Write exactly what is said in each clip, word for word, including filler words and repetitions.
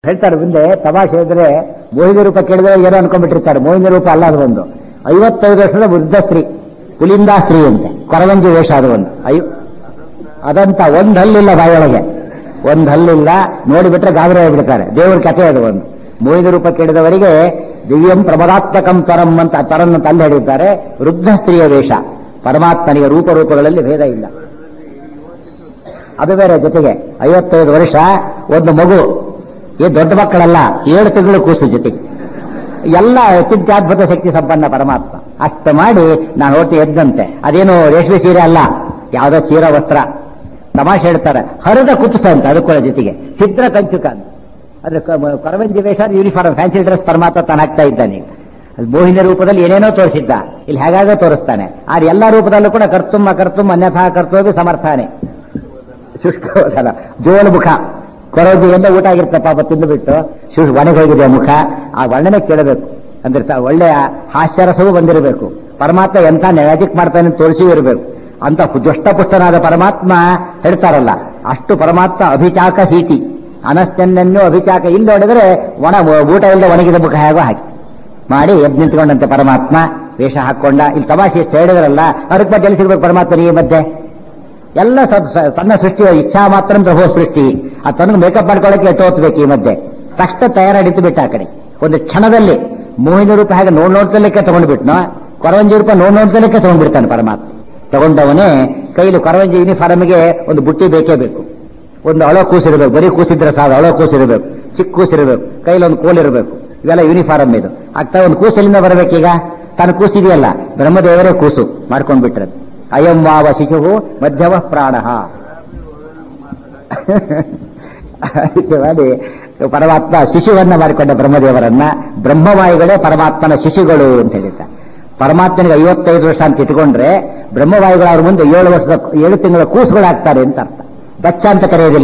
ಹೇಳ್ತಾರೆ ಮುಂದೆ ತಮಾಷೆ ಇದ್ರೆ ಮೋಹಿನಿ ರೂಪ ಕೇಳಿದ್ರೆ ಏನೋ ಅನ್ಕೊಂಡ್ಬಿಟ್ಟಿರ್ತಾರೆ. ಮೋಹಿನಿ ರೂಪ ಅಲ್ಲ, ಅದು ಒಂದು ಐವತ್ತೈದು ವರ್ಷದ ವೃದ್ಧ ಸ್ತ್ರೀ, ಪುಲಿಂದ ಸ್ತ್ರೀ ಅಂತೆ, ಕೊರವಂಜಿ ವೇಷ. ಅದು ಒಂದು ಐ ಅದಂತ ಒಂದ್ ಹಲ್ಲಿಲ್ಲ, ಬಾಯೊಳಗೆ ಒಂದ್ ಹಲ್ಲಿಲ್ಲ, ನೋಡಿಬಿಟ್ರೆ ಗಾಬರಿ ಆಗಿಬಿಡ್ತಾರೆ. ದೇವರ ಕಥೆ ಅದು ಒಂದು. ಮೋಹಿನಿ ರೂಪ ಕೇಳಿದವರಿಗೆ ದಿವ್ಯಂ ಪ್ರಮದಾತ್ಮಕಂ ತರಂ ಅಂತ ತರನ್ ಅಂತ ಅಲ್ಲಿ ಹೇಳಿದ್ದಾರೆ. ವೃದ್ಧ ಸ್ತ್ರೀಯ ವೇಷ. ಪರಮಾತ್ಮನಿಗೆ ರೂಪಗಳಲ್ಲಿ ಭೇದ ಇಲ್ಲ. ಅದು ಬೇರೆ. ಜೊತೆಗೆ ಐವತ್ತೈದು ವರ್ಷ ಒಂದು ಮಗು, ಈ ದೊಡ್ಡ ಮಕ್ಕಳಲ್ಲ, ಏಳು ತಿಂಗಳು ಕೂಸು ಜೊತೆಗೆ, ಎಲ್ಲ ಅತ್ಯಂತಾದ್ಭುತ ಶಕ್ತಿ ಸಂಪನ್ನ ಪರಮಾತ್ಮ. ಅಷ್ಟು ಮಾಡಿ ನಾನು ಹೊಟ್ಟು ಎದ್ದಂತೆ. ಅದೇನು ರೇಷ್ಮೆ ಸೀರೆ ಅಲ್ಲ, ಯಾವುದೋ ಚೀರ ವಸ್ತ್ರ. ತಮಾಷೆ ಹೇಳ್ತಾರೆ, ಹರಿದ ಕುಪ್ಪಸ ಅಂತ ಅದಕ್ಕೂ ಜೊತೆಗೆ ಸಿದ್ರ ಕಂಚುಕ ಅಂತ. ಅದ್ರ ಕೊರವಂಜಿ ವೇಷ, ಯೂನಿಫಾರ್ಮ್, ಫ್ಯಾನ್ಸಿ ಡ್ರೆಸ್ ಪರಮಾತ್ಮ ತಾನಾಗ್ತಾ ಇದ್ದಾನೆ. ಈಗ ಮೋಹಿನಿ ರೂಪದಲ್ಲಿ ಏನೇನೋ ತೋರಿಸಿದ್ದ, ಇಲ್ಲಿ ಹೇಗಾಗ ತೋರಿಸ್ತಾನೆ. ಆದ್ರೆ ಎಲ್ಲ ರೂಪದಲ್ಲೂ ಕೂಡ ಕರ್ತುಂ ಅಕರ್ತುಂ ಅನ್ಯಥಾ ಕರ್ತವ್ಯ ಸಮರ್ಥಾನೆ. ಶುಷ್ಕವಲ್ಲ, ಜೋಲು ಮುಖ, ಕೊರವಂಜಿಯಿಂದ ಊಟ ಆಗಿರುತ್ತೆ ಪಾಪ, ತಿಂದುಬಿಟ್ಟು ಶುಷ್ ಒಣಗಿ ಹೋಗಿದೆ ಮುಖ. ಆ ವರ್ಣನೆ ಕೇಳಬೇಕು ಅಂದ್ರೆ ಒಳ್ಳೆಯ ಹಾಸ್ಯರಸವೂ ಬಂದಿರಬೇಕು. ಪರಮಾತ್ಮ ಎಂಥ ಮ್ಯಾಜಿಕ್ ಮಾಡ್ತಾನೆ ತೋರಿಸಿ ಇರಬೇಕು. ಅಂತ ದುಷ್ಟಪುಷ್ಟನಾದ ಪರಮಾತ್ಮ ಹೇಳ್ತಾರಲ್ಲ, ಅಷ್ಟು ಪರಮಾತ್ಮ ಅಭಿಚಾಕ ಸೀತಿ ಅನಸ್ತನ್ಯನ್ಯೂ ಅಭಿಚಾಕ. ಇಲ್ಲಿ ನೋಡಿದ್ರೆ ಒಣ ಊಟ ಇಲ್ಲದೆ ಒಣಗಿದ ಮುಖ ಹೇಗೋ ಹಾಕಿ ಮಾಡಿ ಎದ್ದು ನಿಂತ್ಕೊಂಡಂತೆ ಪರಮಾತ್ಮ ವೇಷ ಹಾಕೊಂಡ. ಇಲ್ಲಿ ತಮಾಷೆ ಹೇಳಿದ್ರಲ್ಲ, ಅದಕ್ಕೆ ಮತ್ತೆ ಸಿಗ್ಬೇಕು ಪರಮಾತ್ಮನಿಗೆ ಮಧ್ಯೆ ಎಲ್ಲ ತನ್ನ ಸೃಷ್ಟಿ ಇಚ್ಛಾ ಮಾತ್ರ ಪ್ರಭೋ ಸೃಷ್ಟಿ. ಆ ತನಗೆ ಮೇಕಪ್ ಮಾಡ್ಕೊಳ್ಳೋಕೆ ಎಟ್ಟು ಹೊತ್ಬೇಕು. ಈ ಮಧ್ಯೆ ತಕ್ಷಣ ತಯಾರಾಡಿತು ಬಿಟ್ಟ. ಆ ಕಡೆ ಒಂದು ಕ್ಷಣದಲ್ಲಿ ಮೋಹಿನಿ ರೂಪ ಹಾಗೆ ನೋಡ್ ನೋಡ್ತಲಕ್ಕೆ ತಗೊಂಡ್ಬಿಟ್ನೋ, ಕೊರವಂಜಿ ರೂಪ ನೋಡ್ ನೋಡ್ತಲಕ್ಕೆ ತಗೊಂಡ್ಬಿಡ್ತಾನೆ ಪರಮಾತ್ಮ. ತಗೊಂಡವನೇ ಕೈಲಿ ಕೊರವಂಜಿ ಯೂನಿಫಾರ್ಮ್ಗೆ ಒಂದು ಬುಟ್ಟಿ ಬೇಕೇ ಬೇಕು. ಒಂದು ಅಳೋ ಕೂಸಿರ್ಬೇಕು, ಬರೀ ಕೂಸಿದ್ರೆ ಸಾಲ, ಅಳೋ ಕೂಸಿರ್ಬೇಕು, ಚಿಕ್ಕ ಕೂಸಿರ್ಬೇಕು, ಕೈಲಿ ಒಂದು ಕೋಲಿರ್ಬೇಕು. ಇವೆಲ್ಲ ಯೂನಿಫಾರ್ಮ್ ಇದು. ಆಗ್ತಾ ಒಂದು ಕೂಸಲಿಂದ ಬರಬೇಕೀಗ. ತಾನು ಕೂಸಿದೆಯಲ್ಲ, ಬ್ರಹ್ಮದೇವರೇ ಕೂಸು ಮಾಡ್ಕೊಂಡ್ಬಿಟ್ರದು. ಅಯಂ ವಾವ ಶಿಶು ಮಧ್ಯಮ ಪ್ರಾಣ ಅದಕ್ಕೆ ಮಾಡಿ ಪರಮಾತ್ಮ ಶಿಶುವನ್ನ ಮಾಡಿಕೊಂಡ ಬ್ರಹ್ಮದೇವರನ್ನ. ಬ್ರಹ್ಮವಾಯುಗಳೇ ಪರಮಾತ್ಮನ ಶಿಶುಗಳು ಅಂತ ಹೇಳಿದ್ದ. ಪರಮಾತ್ಮನಿಗೆ ಐವತ್ತೈದು ವರ್ಷ ಅಂತ ಇಟ್ಕೊಂಡ್ರೆ ಬ್ರಹ್ಮವಾಯುಗಳು ಅವ್ರ ಮುಂದೆ ಏಳು ವರ್ಷದ ಏಳು ತಿಂಗಳ ಕೂಸುಗಳಾಗ್ತಾರೆ ಅಂತ ಅರ್ಥ. ಬಚ್ಚ ಅಂತ ಕರೆಯೋದಿಲ್ಲ.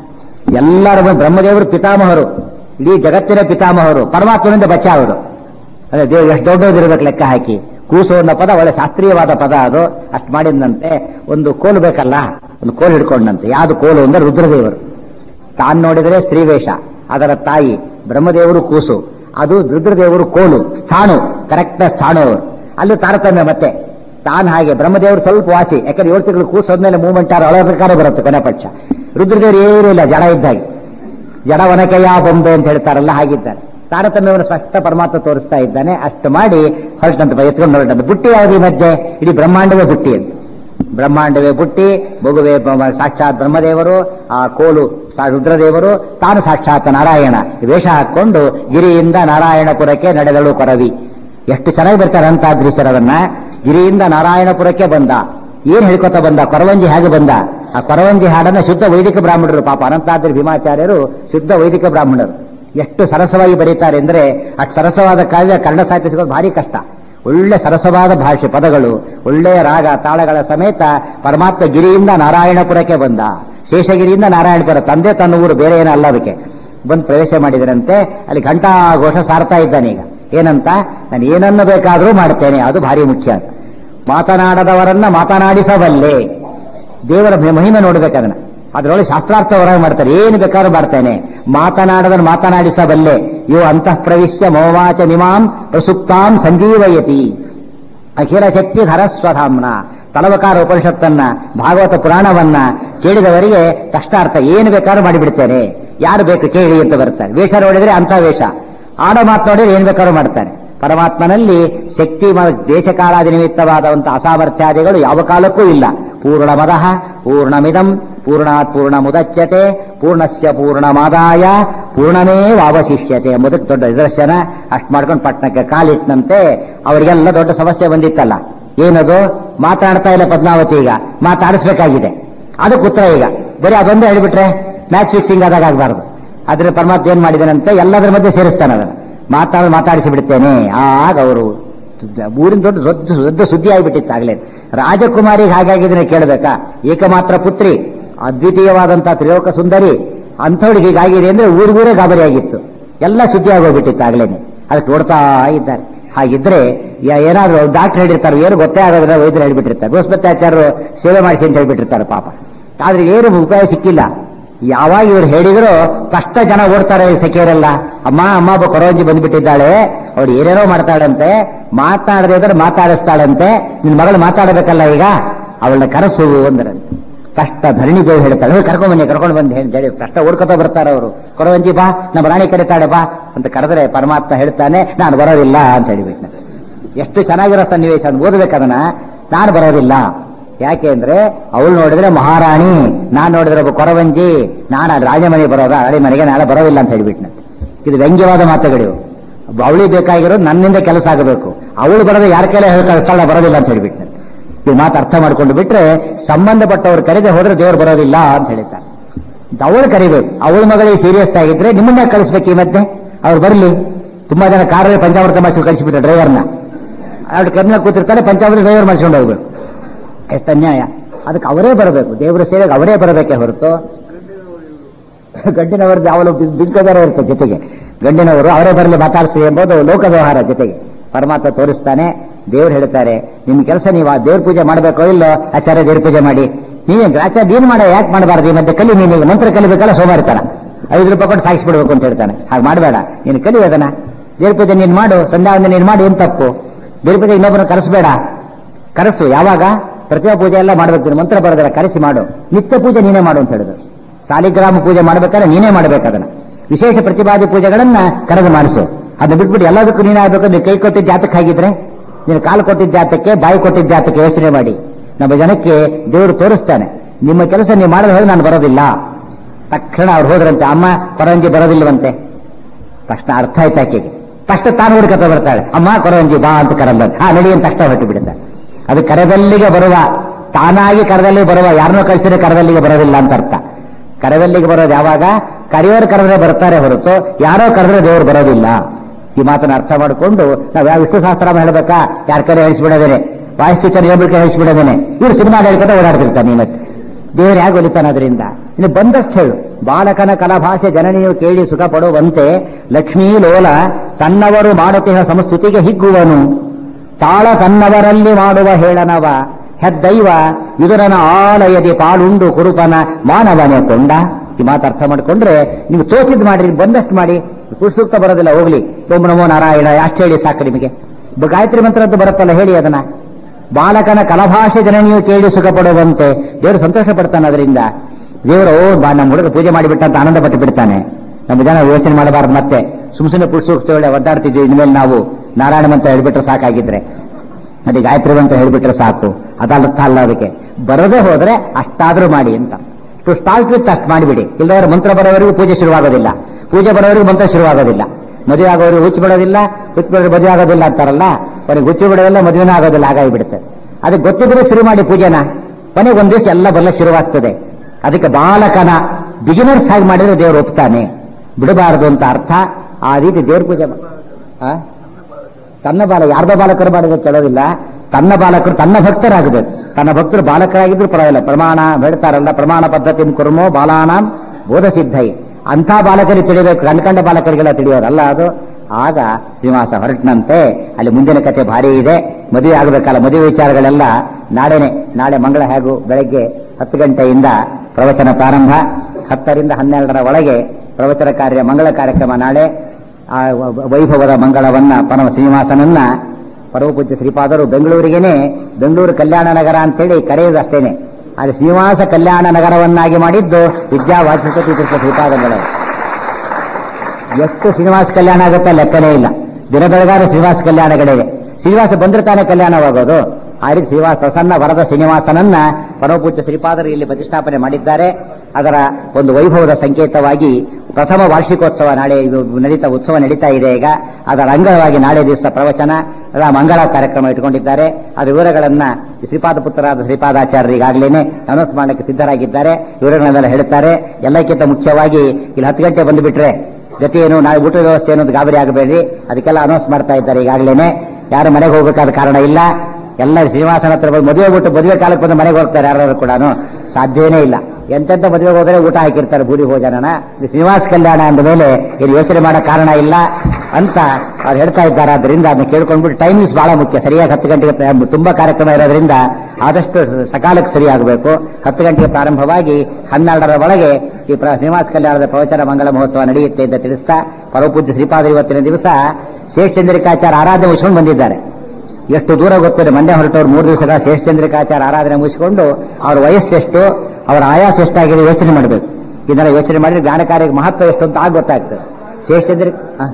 ಎಲ್ಲರ ಬ್ರಹ್ಮದೇವರು ಪಿತಾಮಹರು, ಇಡೀ ಜಗತ್ತಿನ ಪಿತಾಮಹರು. ಪರಮಾತ್ಮನಿಂದ ಬಚ್ಚ ಅವರು. ಅದೇ ದೇವ್ ಎಷ್ಟು ದೊಡ್ಡದಿರ್ಬೇಕು ಲೆಕ್ಕ ಹಾಕಿ. ಕೂಸು ಅನ್ನೋ ಪದ ಒಳ್ಳೆ ಶಾಸ್ತ್ರೀಯವಾದ ಪದ. ಅದು ಅಷ್ಟು ಮಾಡಿದಂತೆ ಒಂದು ಕೋಲು ಬೇಕಲ್ಲ, ಒಂದು ಕೋಲು ಹಿಡ್ಕೊಂಡಂತೆ. ಯಾವುದು ಕೋಲು ಅಂದ್ರೆ ರುದ್ರದೇವರು. ತಾನು ನೋಡಿದರೆ ಸ್ತ್ರೀ ವೇಷ, ಅದರ ತಾಯಿ ಬ್ರಹ್ಮದೇವರು ಕೂಸು, ಅದು ರುದ್ರದೇವರು ಕೋಲು, ಸ್ಥಾಣು, ಕರೆಕ್ಟ್ ಸ್ಥಾಣು ಅವರು. ಅಲ್ಲಿ ತಾರತಮ್ಯ ಮತ್ತೆ. ತಾನು ಹಾಗೆ ಬ್ರಹ್ಮದೇವರು ಸ್ವಲ್ಪ ವಾಸಿ, ಯಾಕಂದ್ರೆ ಏಳು ತಿಂಗಳು ಕೂಸು ಹೋದ್ಮೇಲೆ ಮೂವ್ಮೆಂಟ್ ಆರು ಅಳೋದಕ್ಕಾರ ಬರುತ್ತೆ ಕೊನೆ ಪಕ್ಷ. ರುದ್ರದೇವರು ಏನೂ ಇಲ್ಲ, ಜಡ ಇದ್ದಾಗೆ, ಜಡ ಒನಕೆಯ ಬೊಂಬೆ ಅಂತ ಹೇಳ್ತಾರಲ್ಲ ಹಾಗಿದ್ದಾರೆ. ತಾರತಮ್ಯವನ್ನು ಸ್ಪಷ್ಟ ಪರಮಾತ್ಮ ತೋರಿಸ್ತಾ ಇದ್ದಾನೆ. ಅಷ್ಟು ಮಾಡಿ ಹೊರಟಂತ ಎತ್ಕೊಂಡು ಹೊರಟಂತ. ಬುಟ್ಟಿ ಯಾವುದು ಈ ಮಧ್ಯೆ? ಇಡೀ ಬ್ರಹ್ಮಾಂಡವೇ ಬುಟ್ಟಿ ಅಂತ. ಬ್ರಹ್ಮಾಂಡವೇ ಬುಟ್ಟಿ, ಮಗುವೆ ಸಾಕ್ಷಾತ್ ಬ್ರಹ್ಮದೇವರು, ಆ ಕೋಲು ರುದ್ರದೇವರು, ತಾನು ಸಾಕ್ಷಾತ್ ನಾರಾಯಣ. ವೇಷ ಹಾಕೊಂಡು ಗಿರಿಯಿಂದ ನಾರಾಯಣಪುರಕ್ಕೆ ನಡೆದಳು ಕೊರವಿ. ಎಷ್ಟು ಚೆನ್ನಾಗಿ ಬರ್ತಾರೆ ಅಂತ ದೃಶ್ಯರವನ್ನ. ಗಿರಿಯಿಂದ ನಾರಾಯಣಪುರಕ್ಕೆ ಬಂದ. ಏನ್ ಹೇಳ್ಕೊತ ಬಂದ? ಕೊರವಂಜಿ ಹೇಗೆ ಬಂದ? ಆ ಕೊರವಂಜಿ ಹಾಡನ್ನ ಶುದ್ಧ ವೈದಿಕ ಬ್ರಾಹ್ಮಣರು, ಪಾಪ ಅನಂತಾದ್ರಿ ಭೀಮಾಚಾರ್ಯರು ಶುದ್ಧ ವೈದಿಕ ಬ್ರಾಹ್ಮಣರು. ಎಷ್ಟು ಸರಸವಾಗಿ ಬರೀತಾರೆ ಅಂದ್ರೆ, ಅಷ್ಟು ಸರಸವಾದ ಕಾವ್ಯ ಕನ್ನಡ ಸಾಹಿತ್ಯ ಸಿಗೋದು ಭಾರಿ ಕಷ್ಟ. ಒಳ್ಳೆ ಸರಸವಾದ ಭಾಷೆ, ಪದಗಳು, ಒಳ್ಳೆಯ ರಾಗ ತಾಳಗಳ ಸಮೇತ ಪರಮಾತ್ಮ ಗಿರಿಯಿಂದ ನಾರಾಯಣಪುರಕ್ಕೆ ಬಂದ. ಶೇಷಗಿರಿಯಿಂದ ನಾರಾಯಣಪುರ, ತಂದೆ ತನ್ನ ಊರು, ಬೇರೆ ಏನಲ್ಲ. ಅದಕ್ಕೆ ಬಂದು ಪ್ರವೇಶ ಮಾಡಿದರಂತೆ. ಅಲ್ಲಿ ಘಂಟಾ ಘೋಷ ಸಾರ್ತಾ ಇದ್ದಾನೀಗ. ಏನಂತ? ನಾನು ಏನನ್ನು ಬೇಕಾದರೂ ಮಾಡ್ತೇನೆ. ಅದು ಭಾರಿ ಮುಖ್ಯ. ಮಾತನಾಡದವರನ್ನ ಮಾತನಾಡಿಸಬಲ್ಲೆ. ದೇವರ ಮಹಿಮೆ ನೋಡ್ಬೇಕದನ್ನ. ಅದರೊಳಗೆ ಶಾಸ್ತ್ರಾರ್ಥ ಹೊರಗೆ ಮಾಡ್ತಾರೆ. ಏನು ಬೇಕಾದ್ರೂ ಮಾಡ್ತೇನೆ. ಮಾತನಾಡದನ್ನು ಮಾತನಾಡಿಸಬಲ್ಲೆ. ಯೋ ಅಂತಃ ಪ್ರವಿಶ್ಯ ಮೋವಾಚ ನಿಮಾಂ ಪ್ರಸುಪ್ತಾಂ ಸಂಜೀವಯತಿ ಅಖಿಲ ಶಕ್ತಿ ಧರಸ್ವಧಾಮ್ನ. ತಲವಕಾರ ಉಪನಿಷತ್ತನ್ನ, ಭಾಗವತ ಪುರಾಣವನ್ನ ಕೇಳಿದವರಿಗೆ ತಕ್ಷಣಾರ್ಥ ಏನು ಬೇಕಾದ್ರೂ ಮಾಡಿಬಿಡ್ತೇನೆ. ಯಾರು ಬೇಕು ಕೇಳಿ ಅಂತ ಬರ್ತಾರೆ. ವೇಷ ನೋಡಿದ್ರೆ ಅಂಥ ವೇಷ, ಆಡೋ ಮಾತು ನೋಡಿದ್ರೆ ಏನ್ ಬೇಕಾದ್ರೂ ಮಾಡ್ತಾನೆ. ಪರಮಾತ್ಮನಲ್ಲಿ ಶಕ್ತಿ ದೇಶಕಾಲಾದಿ ನಿಮಿತ್ತವಾದಂತಹ ಅಸಾಮರ್ಥ್ಯಾದಿಗಳು ಯಾವ ಕಾಲಕ್ಕೂ ಇಲ್ಲ. ಪೂರ್ಣ ಮದಃ ಪೂರ್ಣಮಿದಂ ಪೂರ್ಣಾತ್ ಪೂರ್ಣ ಮುದಚ್ಯತೆ ಪೂರ್ಣಸ್ಯ ಪೂರ್ಣಮಾದಾಯ ಪೂರ್ಣಮೇವಾವಶಿಷ್ಯತೆ ಎಂಬುದಕ್ಕೆ ದೊಡ್ಡ ನಿದರ್ಶನ. ಅಷ್ಟು ಮಾಡ್ಕೊಂಡು ಪಟ್ಟಣಕ್ಕೆ ಕಾಲಿಟ್ಟನಂತೆ. ಅವರಿಗೆಲ್ಲ ದೊಡ್ಡ ಸಮಸ್ಯೆ ಬಂದಿತ್ತಲ್ಲ. ಏನದು? ಮಾತಾಡ್ತಾ ಇಲ್ಲ ಪದ್ಮಾವತಿ. ಈಗ ಮಾತಾಡಿಸ್ಬೇಕಾಗಿದೆ. ಅದಕ್ಕೆ ಉತ್ತರ ಈಗ ಬರೀ ಅದೊಂದೇ ಹೇಳಿಬಿಟ್ರೆ ಮ್ಯಾಚ್ ಫಿಕ್ಸಿಂಗ್ ಆದಾಗ ಆಗಬಾರ್ದು. ಆದ್ರೆ ಪರಮಾತ್ಮ ಏನ್ ಮಾಡಿದನಂತೆ, ಎಲ್ಲದರ ಮಧ್ಯೆ ಸೇರಿಸ್ತಾನೆ. ಅದನ್ನು ಮಾತಾಡ ಮಾತಾಡಿಸಿ ಬಿಡ್ತೇನೆ. ಆಗ ಅವರು ಊರಿನ ದೊಡ್ಡ ದೊಡ್ಡ ದೊಡ್ಡ ಸುದ್ದಿ ಆಗಿಬಿಟ್ಟಿತ್ತು ಆಗ್ಲೇ. ರಾಜಕುಮಾರಿಗೆ ಹಾಗಾಗಿದ್ರೆ ಕೇಳಬೇಕಾ? ಏಕಮಾತ್ರ ಪುತ್ರಿ, ಅದ್ವಿತೀಯವಾದಂತಹ ತ್ರಿಲೋಕ ಸುಂದರಿ, ಅಂಥವಳಿಗೆ ಹೀಗಾಗಿದೆ ಅಂದ್ರೆ ಊರಿಗೂರೇ ಗಾಬರಿ ಆಗಿತ್ತು. ಎಲ್ಲ ಸುದ್ದಿ ಆಗೋಗ್ಬಿಟ್ಟಿತ್ತು ಆಗ್ಲೇನೆ. ಅದಕ್ಕೆ ನೋಡ್ತಾ ಇದ್ದಾರೆ. ಹಾಗಿದ್ರೆ ಏನಾದ್ರು ಡಾಕ್ಟರ್ ಹೇಳಿರ್ತಾರೆ, ಏನು ಗೊತ್ತೇ ಆಗೋದ್ರೆ ವೈದ್ಯರು ಹೇಳ್ಬಿಟ್ಟಿರ್ತಾರೆ. ಬೃಹಸ್ಪತ್ಯಾಚಾರ್ಯರು ಸೇವೆ ಮಾಡಿಸಿ ಅಂತ ಹೇಳ್ಬಿಟ್ಟಿರ್ತಾರೆ ಪಾಪ. ಆದ್ರೆ ಏನು ಉಪಾಯ ಸಿಕ್ಕಿಲ್ಲ. ಯಾವಾಗ ಇವ್ರು ಹೇಳಿದ್ರು ಕಷ್ಟ ಜನ ಓಡ್ತಾರೆ ಸಖಿಯರೆಲ್ಲ. ಅಮ್ಮ ಅಮ್ಮ ಒಬ್ಬ ಕೊರವಂಜಿ ಬಂದ್ಬಿಟ್ಟಿದ್ದಾಳೆ, ಅವಳು ಏನೇನೋ ಮಾಡ್ತಾಳಂತೆ, ಮಾತಾಡದೆ ಇದ್ರೆ ಮಾತಾಡಿಸ್ತಾಳಂತೆ, ನಿನ್ ಮಗಳು ಮಾತಾಡಬೇಕಲ್ಲ ಈಗ, ಅವಳನ್ನ ಕರೆಸು ಅಂದ್ರಂತೆ. ಕಷ್ಟ ಧರಣಿ ದೇವಿ ಹೇಳ್ತಾಳೆ, ಕರ್ಕೊಂಡ್ ಬನ್ನಿ ಕರ್ಕೊಂಡು ಬಂದು ಹೇಳಿ ಕಷ್ಟ ಓಡ್ಕೊತ ಬರ್ತಾರ ಅವರು. ಕೊರವಂಜಿ ಬಾ, ನಮ್ಮ ರಾಣಿ ಕರೀತಾಳೆ ಬಾ ಅಂತ ಕರೆದ್ರೆ ಪರಮಾತ್ಮ ಹೇಳ್ತಾನೆ ನಾನು ಬರೋದಿಲ್ಲ ಅಂತ ಹೇಳಿಬಿಟ್ಟು. ಎಷ್ಟು ಚೆನ್ನಾಗಿರೋ ಸನ್ನಿವೇಶ ಅಂತ ಓದ್ಬೇಕದನ್ನ. ನಾನು ಬರೋದಿಲ್ಲ, ಯಾಕೆ ಅಂದ್ರೆ ಅವಳು ನೋಡಿದ್ರೆ ಮಹಾರಾಣಿ, ನಾನ್ ನೋಡಿದ್ರೆ ಒಬ್ಬ ಕೊರವಂಜಿ, ನಾನು ರಾಜಮನೆ ಬರೋದ ರಾಣಿ ಮನೆಗೆ ನಾಳೆ ಬರೋದಿಲ್ಲ ಅಂತ ಹೇಳಿಬಿಟ್ನ. ಇದು ವ್ಯಂಗ್ಯವಾದ ಮಾತುಗಳು. ಅವಳಿಗೆ ಬೇಕಾಗಿರೋದು ನನ್ನಿಂದ ಕೆಲಸ ಆಗಬೇಕು, ಅವಳು ಬರೋದು ಯಾರ ಕೈಲೇ ಹೇಳ್ತಾ ಬರೋದಿಲ್ಲ ಅಂತ ಹೇಳಿಬಿಟ್ನ. ಈ ಮಾತು ಅರ್ಥ ಮಾಡ್ಕೊಂಡು ಬಿಟ್ರೆ ಸಂಬಂಧಪಟ್ಟವ್ರು ಕರೆದೇ ಹೋದ್ರೆ ದೇವರು ಬರೋದಿಲ್ಲ ಅಂತ ಹೇಳ್ತಾರೆ. ಅವಳು ಕರಿಬೇಕು, ಅವಳ ಮಗಳಿಗೆ ಸೀರಿಯಸ್ ಆಗಿದ್ರೆ ನಿಮ್ಮನ್ನ ಕಳಿಸ್ಬೇಕು. ಈ ಮಧ್ಯೆ ಅವ್ರು ಬರಲಿ. ತುಂಬಾ ಜನ ಕಾರಲ್ಲಿ ಪಂಚಾಮೃತ ಮಾಡಿಸಿ ಕಳಿಸಿಬಿಟ್ರೆ ಡ್ರೈವರ್ನ, ಅವ್ರು ಕರ್ನಾಗ ಕೂತಿರ್ತಾರೆ, ಪಂಚಾಮೃತ ಡ್ರೈವರ್ ಮಾಡಿಸ್ಕೊಂಡು ಹೋಗ್ಬೇಕು. ಎಷ್ಟು ಅನ್ಯಾಯ. ಅದಕ್ಕೆ ಅವರೇ ಬರಬೇಕು, ದೇವರ ಸೇವೆಗೆ ಅವರೇ ಬರಬೇಕೇ ಹೊರತು ಗಂಡಿನವರದ್ದು ಯಾವಲೋ ಬಿಂಕದಾರ ಇರ್ತದೆ ಜೊತೆಗೆ. ಗಂಡಿನವರು ಅವರೇ ಬರಲಿ ಮಾತಾಡಿಸಿ ಎಂಬುದು ಲೋಕ ವ್ಯವಹಾರ. ಜೊತೆಗೆ ಪರಮಾತ್ಮ ತೋರಿಸ್ತಾನೆ. ದೇವ್ರು ಹೇಳ್ತಾರೆ ನಿಮ್ ಕೆಲಸ ನೀವು ದೇವ್ರ ಪೂಜೆ ಮಾಡಬೇಕೋ ಇಲ್ಲೋ, ಆಚಾರ್ಯ ದೇವ್ರ ಪೂಜೆ ಮಾಡಿ. ನೀವೇನ್ ಆಚಾರ್ಯ ನೀನ್ ಮಾಡ ಯಾಕೆ ಮಾಡಬಾರ್ದು? ಈ ಮಧ್ಯೆ ಕಲಿ, ನೀನು ಮಂತ್ರ ಕಲಿಬೇಕಲ್ಲ ಸೋಮಾರಿತರ, ಐದು ರೂಪಾಯಿ ಕೊಟ್ಟು ಸಾಗಿಸ್ಬಿಡ್ಬೇಕು ಅಂತ ಹೇಳ್ತಾನೆ. ಹಾಗೆ ಮಾಡಬೇಡ, ನೀನು ಕಲಿ ಅದನ್ನ. ದೇವ್ರ ಪೂಜೆ ನೀನ್ ಮಾಡು, ಸಂಧ್ಯಾವಂದನೆ ನೀನ್ ಮಾಡಿ, ಏನ್ ತಪ್ಪು? ದೇವ್ರ ಪೂಜೆ ಇನ್ನೊಬ್ಬರನ್ನ ಕರೆಸಬೇಡ, ಕರೆಸು. ಯಾವಾಗ? ಪ್ರತಿಮಾ ಪೂಜೆ ಎಲ್ಲ ಮಾಡ್ಬೇಕು, ಮಂತ್ರ ಬರೋದಲ್ಲ, ಕರೆಸಿ ಮಾಡು. ನಿತ್ಯ ಪೂಜೆ ನೀನೇ ಮಾಡು ಅಂತ ಹೇಳಿದ್ರು. ಸಾಲಿಗ್ರಾಮ ಪೂಜೆ ಮಾಡ್ಬೇಕಾದ್ರೆ ನೀನೇ ಮಾಡ್ಬೇಕು ಅದನ್ನ. ವಿಶೇಷ ಪ್ರತಿಪಾದಿ ಪೂಜೆಗಳನ್ನ ಕರೆದು ಮಾಡಿಸು. ಅದನ್ನ ಬಿಟ್ಬಿಟ್ಟು ಎಲ್ಲದಕ್ಕೂ ನೀನೇ ಆಗ್ಬೇಕು. ನೀನು ಕೈ ಕೊಟ್ಟಿದ್ದ ಜಾತಕ್ಕೆ ಹಾಗಿದ್ರೆ, ನೀನು ಕಾಲು ಕೊಟ್ಟಿದ್ದ ಜಾತಕ್ಕೆ, ಬಾಯಿ ಕೊಟ್ಟಿದ್ದ ಜಾತಕ್ಕೆ ಯೋಚನೆ ಮಾಡಿ. ನಮ್ಮ ಜನಕ್ಕೆ ದೇವರು ತೋರಿಸ್ತಾನೆ, ನಿಮ್ಮ ಕೆಲಸ ನೀವು ಮಾಡದ ಹೋದ್ರೆ ನಾನು ಬರೋದಿಲ್ಲ. ತಕ್ಷಣ ಅವ್ರು ಹೋದ್ರಂತೆ, ಅಮ್ಮ ಕೊರವಂಜಿ ಬರೋದಿಲ್ಲವಂತೆ. ತಕ್ಷಣ ಅರ್ಥ ಆಯ್ತು ಆಕೆಗೆ. ತಕ್ಷಣ ತಾನು ಹುಡುಕತ ಬರ್ತಾಳೆ, ಅಮ್ಮ ಕೊರವಂಜಿ ಬಾ ಅಂತ ಕರಲ್ಲ. ಹಾ ನಡಿ ಅಂತ ತಕ್ಷಣ ಹೊಟ್ಟು ಬಿಡುತ್ತಾಳೆ. ಅದು ಕರೆದಲ್ಲಿಗೆ ಬರುವ, ತಾನಾಗಿ ಕರೆದಲ್ಲಿ ಬರುವ, ಯಾರನ್ನೋ ಕಳಿಸಿದ್ರೆ ಕರೆದಲ್ಲಿಗೆ ಬರೋದಿಲ್ಲ ಅಂತ ಅರ್ಥ. ಕರೆದಲ್ಲಿಗೆ ಬರೋದು ಯಾವಾಗ? ಕರೆಯೋರು ಕರೆದ್ರೆ ಬರ್ತಾರೆ ಹೊರತು ಯಾರೋ ಕರೆದ್ರೆ ದೇವರು ಬರೋದಿಲ್ಲ. ಈ ಮಾತನ್ನು ಅರ್ಥ ಮಾಡಿಕೊಂಡು ನಾವು ಯಾವ ವಿಷ್ಣು ಸಹಸ್ರನಾಮ ಹೇಳಬೇಕಾ? ಯಾರ ಕರೆ ಹೇಳಿಸ್ಬಿಡೋದೇನೆ, ವಾಯಿಸ್ತಿರ್ತಾನೆ, ಹೇಳ್ಬಿಟ್ಟು ಹೇಳಿಸ್ಬಿಡೋದೇನೆ. ಇವ್ರು ಸಿನಿಮಾ ಹೇಳ್ಕೊತ ಓಡಾಡ್ತಿರ್ತಾನೆ. ಮತ್ತೆ ದೇವರು ಹೇಗೆ ಒಲಿತಾನೆ ಅದರಿಂದ? ಇನ್ನು ಬಂದಷ್ಟು ಹೇಳು. ಬಾಲಕನ ಕಲಭಾಷೆ ಜನನಿಯು ಕೇಳಿ ಸುಖ ಪಡುವಂತೆ ಲಕ್ಷ್ಮೀ ಲೋಲ ತನ್ನವರು ಮಾಡುತ್ತಿಹ ಸಂಸ್ತುತಿಗೆ ಹಿಗ್ಗುವನು. ತಾಳ ತನ್ನವರಲ್ಲಿ ಮಾಡುವ ಹೇಳನವ ಹೆದ್ದೈವ ವಿದುರನ ಆಲಯದಿ ಪಾಲುಂಡು ಕುರುಪನ ಮಾನವನೇ ಕೊಂಡ. ಈ ಮಾತು ಅರ್ಥ ಮಾಡಿಕೊಂಡ್ರೆ ನೀವು ತೋಚಿದ್ ಮಾಡ್ರಿ, ಬಂದಷ್ಟು ಮಾಡಿ. ಸೂಕ್ತ ಬರೋದಿಲ್ಲ, ಹೋಗ್ಲಿ. ಓಂ ನಮೋ ನಾರಾಯಣ ಅಷ್ಟು ಹೇಳಿ ಸಾಕು ನಿಮಗೆ. ಗಾಯತ್ರಿ ಮಂತ್ರ ಅಂತ ಬರುತ್ತಲ್ಲ, ಹೇಳಿ ಅದನ್ನ. ಬಾಲಕನ ಕಲಭಾಷೆ ಜನನಿಯು ಕೇಳಿ ಸುಖ ಪಡುವಂತೆ, ದೇವರು ಸಂತೋಷ ಪಡ್ತಾನೆ ಅದರಿಂದ. ದೇವರು ಬಾ ನಮ್ಮ ಹುಡುಗ ಪೂಜೆ ಮಾಡಿಬಿಟ್ಟ ಅಂತ ಆನಂದ ಪಟ್ಟು ಬಿಡ್ತಾನೆ. ನಮ್ಮ ಜನ ಯೋಚನೆ ಮಾಡಬಾರ್ದು. ಮತ್ತೆ ಸುಮ್ ಸುಮ್ಮನೆ ಪುರುಷ ಒದ್ದಾಡ್ತಿದ್ವಿ. ಇನ್ಮೇಲೆ ನಾವು ನಾರಾಯಣ ಮಂತ್ರ ಹೇಳ್ಬಿಟ್ರೆ ಸಾಕಾಗಿದ್ರೆ, ಅದೇ ಗಾಯತ್ರಿ ಮಂತ್ರ ಹೇಳ್ಬಿಟ್ರೆ ಸಾಕು. ಅದರ್ಥ ಅಲ್ಲ. ಅದಕ್ಕೆ ಬರದೇ ಹೋದ್ರೆ ಅಷ್ಟಾದ್ರೂ ಮಾಡಿ ಅಂತ. ಟು ಸ್ಟಾರ್ಟ್ ವಿತ್ ಅಷ್ಟು ಮಾಡಿಬಿಡಿ. ಇಲ್ಲದವರ ಮಂತ್ರ ಬರೋವರೆಗೂ ಪೂಜೆ ಶುರುವಾಗೋದಿಲ್ಲ, ಪೂಜೆ ಬರೋವರೆಗೂ ಮಂತ್ರ ಶುರುವಾಗೋದಿಲ್ಲ. ಮದುವೆ ಆಗೋರಿಗೆ ಹುಚ್ಚು ಬಿಡೋದಿಲ್ಲ, ಹುಚ್ಚು ಬಿಡೋರು ಮದುವೆ ಆಗೋದಿಲ್ಲ ಅಂತಾರಲ್ಲ, ಕೊನೆಗೆ ಹುಚ್ಚು ಬಿಡೋದಿಲ್ಲ, ಮದುವೆನೂ ಆಗೋದಿಲ್ಲ, ಹಾಗಾಗಿ ಬಿಡುತ್ತೆ. ಅದಕ್ಕೆ ಗೊತ್ತಿದ್ರೆ ಶುರು ಮಾಡಿ ಪೂಜೆನ, ಕೊನೆಗೆ ಒಂದ್ ದಿವಸ ಎಲ್ಲ ಬರಲಿಕ್ಕೆ ಶುರುವಾಗ್ತದೆ. ಅದಕ್ಕೆ ಬಾಲಕನ ಬಿಗಿನರ್ಸ್ ಆಗಿ ಮಾಡಿದ್ರೆ ದೇವರು ಒಪ್ತಾನೆ, ಬಿಡಬಾರದು ಅಂತ ಅರ್ಥ. ಆ ರೀತಿ ದೇವ್ರ ಪೂಜೆ ತನ್ನ ಬಾಲ ಯಾರ್ದೋ ಬಾಲಕರು ಮಾಡಿದ್ರೆ ಕೇಳೋದಿಲ್ಲ. ತನ್ನ ಬಾಲಕರು ತನ್ನ ಭಕ್ತರಾಗಬೇಕು. ತನ್ನ ಭಕ್ತರು ಬಾಲಕರಾಗಿದ್ರು ಪರವಾಗಿಲ್ಲ. ಪ್ರಮಾಣ ಹೇಳ್ತಾರಲ್ಲ, ಪ್ರಮಾಣ ಪದ್ಧತಿ ಕುರ್ಮೋ ಬಾಲಾನಾಂ ಬೋಧ ಸಿದ್ಧೈ. ಅಂಥ ಬಾಲಕರಿಗೆ ತಿಳಿಬೇಕು, ಕಣ್ಕಂಡ ಬಾಲಕರಿಗೆಲ್ಲ ತಿಳಿಯೋದಲ್ಲ ಅದು. ಆಗ ಶ್ರೀನಿವಾಸ ಹೊರಟನಂತೆ. ಅಲ್ಲಿ ಮುಂದಿನ ಕತೆ ಭಾರಿ ಇದೆ. ಮದುವೆ ಆಗಬೇಕಲ್ಲ, ಮದುವೆ ವಿಚಾರಗಳೆಲ್ಲ ನಾಳೆನೆ. ನಾಳೆ ಮಂಗಳ ಹೇಗೂ ಬೆಳಗ್ಗೆ ಹತ್ತು ಗಂಟೆಯಿಂದ ಪ್ರವಚನ ಪ್ರಾರಂಭ. ಹತ್ತರಿಂದ ಹನ್ನೆರಡರ ಒಳಗೆ ಪ್ರವಚನ ಕಾರ್ಯ, ಮಂಗಳ ಕಾರ್ಯಕ್ರಮ ನಾಳೆ. ಆ ವೈಭವದ ಮಂಗಳವನ್ನ ಪರಮ ಶ್ರೀನಿವಾಸನನ್ನ ಪರಮಪೂಜ್ಯ ಶ್ರೀಪಾದರು ಬೆಂಗಳೂರಿಗೇನೆ ಬೆಂಗಳೂರು ಕಲ್ಯಾಣ ನಗರ ಅಂತೇಳಿ ಕರೆಯುವುದು ಅಷ್ಟೇನೆ. ಆದರೆ ಶ್ರೀನಿವಾಸ ಕಲ್ಯಾಣ ನಗರವನ್ನಾಗಿ ಮಾಡಿದ್ದು ವಿದ್ಯಾವಾಚಸ್ಪತಿ ತೀರ್ಥ ಶ್ರೀಪಾದಗಳು. ಎಷ್ಟು ಶ್ರೀನಿವಾಸ ಕಲ್ಯಾಣ ಆಗುತ್ತಾ ಲೆಕ್ಕನೇ ಇಲ್ಲ. ದಿನ ಬೆಳಗಾದ ಶ್ರೀನಿವಾಸ ಕಲ್ಯಾಣಗಳಿವೆ. ಶ್ರೀನಿವಾಸ ಬಂದ್ರೆ ತಾನೇ ಕಲ್ಯಾಣವಾಗೋದು. ಆ ರೀತಿ ಶ್ರೀನಿವಾಸ ಪ್ರಸನ್ನ ವರದ ಶ್ರೀನಿವಾಸನನ್ನ ಪರಮಪೂಜ್ಯ ಶ್ರೀಪಾದರು ಇಲ್ಲಿ ಪ್ರತಿಷ್ಠಾಪನೆ ಮಾಡಿದ್ದಾರೆ. ಅದರ ಒಂದು ವೈಭವದ ಸಂಕೇತವಾಗಿ ಪ್ರಥಮ ವಾರ್ಷಿಕೋತ್ಸವ ನಾಳೆ ನಡೀತಾ ಉತ್ಸವ ನಡೀತಾ ಇದೆ ಈಗ. ಅದರ ಅಂಗವಾಗಿ ನಾಳೆ ದಿವಸ ಪ್ರವಚನ, ಅದರ ಮಂಗಳ ಕಾರ್ಯಕ್ರಮ ಇಟ್ಟುಕೊಂಡಿದ್ದಾರೆ. ಅದರ ವಿವರಗಳನ್ನ ಶ್ರೀಪಾದ ಪುತ್ರರಾದ ಶ್ರೀಪಾದಾಚಾರ್ಯರು ಈಗಾಗಲೇ ಅನೌನ್ಸ್ ಮಾಡಲಿಕ್ಕೆ ಸಿದ್ಧರಾಗಿದ್ದಾರೆ. ವಿವರಗಳನ್ನೆಲ್ಲ ಹೇಳ್ತಾರೆ. ಎಲ್ಲಕ್ಕಿಂತ ಮುಖ್ಯವಾಗಿ ಇಲ್ಲಿ ಹತ್ತು ಗಂಟೆ ಬಂದುಬಿಟ್ರೆ ಗತಿ ಏನು, ನಾಳೆ ಊಟದ ವ್ಯವಸ್ಥೆ ಏನೋ ಗಾಬರಿ ಆಗಬೇಡ್ರಿ. ಅದಕ್ಕೆಲ್ಲ ಅನೌನ್ಸ್ ಮಾಡ್ತಾ ಇದ್ದಾರೆ ಈಗಾಗಲೇ. ಯಾರು ಮನೆಗೆ ಹೋಗಬೇಕಾದ ಕಾರಣ ಇಲ್ಲ. ಎಲ್ಲ ಶ್ರೀನಿವಾಸನ ಹತ್ರ ಬಂದು ಮದುವೆ ಬಿಟ್ಟು ಮದುವೆ ಕಾಲಕ್ಕೆ ಬಂದು ಮನೆಗೆ ಹೋಗ್ತಾರೆ ಯಾರು ಕೂಡ, ಸಾಧ್ಯನೇ ಇಲ್ಲ. ಎಂತೆಂತ ಮದುವೆಗೆ ಹೋದರೆ ಊಟ ಹಾಕಿರ್ತಾರೆ ಭೂರಿ ಭೋಜನನ. ಶ್ರೀನಿವಾಸ ಕಲ್ಯಾಣ ಅಂದ ಮೇಲೆ ಇದು ಯೋಚನೆ ಮಾಡೋ ಕಾರಣ ಇಲ್ಲ ಅಂತ ಅವ್ರು ಹೇಳ್ತಾ ಇದ್ದಾರೆ. ಅದರಿಂದ ಅದನ್ನ ಕೇಳ್ಕೊಂಡ್ಬಿಟ್ಟು ಟೈಮಿಂಗ್ಸ್ ಬಹಳ ಮುಖ್ಯ. ಸರಿಯಾಗಿ ಹತ್ತು ಗಂಟೆಗೆ ತುಂಬಾ ಕಾರ್ಯಕ್ರಮ ಇರೋದ್ರಿಂದ ಆದಷ್ಟು ಸಕಾಲಕ್ಕೆ ಸರಿಯಾಗಬೇಕು. ಹತ್ತು ಗಂಟೆಗೆ ಪ್ರಾರಂಭವಾಗಿ ಹನ್ನೆರಡರ ಒಳಗೆ ಈ ಶ್ರೀನಿವಾಸ ಕಲ್ಯಾಣದ ಪ್ರವಚನ ಮಂಗಳ ಮಹೋತ್ಸವ ನಡೆಯುತ್ತೆ ಅಂತ ತಿಳಿಸ್ತಾ, ಪರಮಪೂಜ್ಯ ಶ್ರೀಪಾದರು ಇವತ್ತಿನ ದಿವಸ ಶೇಷಚಂದ್ರಿಕಾಚಾರ ಆರಾಧನೆ ಮುಗಿಸ್ಕೊಂಡು ಬಂದಿದ್ದಾರೆ. ಎಷ್ಟು ದೂರ ಗೊತ್ತಿದೆ. ಮಂಡ್ಯ ಹೊರಟವ್ರು ಮೂರು ದಿವಸಗಳ ಶೇಷಚಂದ್ರಿಕಾಚಾರ ಆರಾಧನೆ ಮುಗಿಸಿಕೊಂಡು ಅವ್ರ ವಯಸ್ಸೆಷ್ಟು, ಅವರ ಆಯಾಸ ಎಷ್ಟಾಗಿದೆ ಯೋಚನೆ ಮಾಡಬೇಕು. ಇದನ್ನೆಲ್ಲ ಯೋಚನೆ ಮಾಡಿದ್ರೆ ಜ್ಞಾನ ಕಾರ್ಯಕ್ಕೆ ಮಹತ್ವ ಎಷ್ಟು ಅಂತ ಆಗ ಗೊತ್ತಾಗ್ತದೆ. ಶೇಷಚಂದ್ರಿ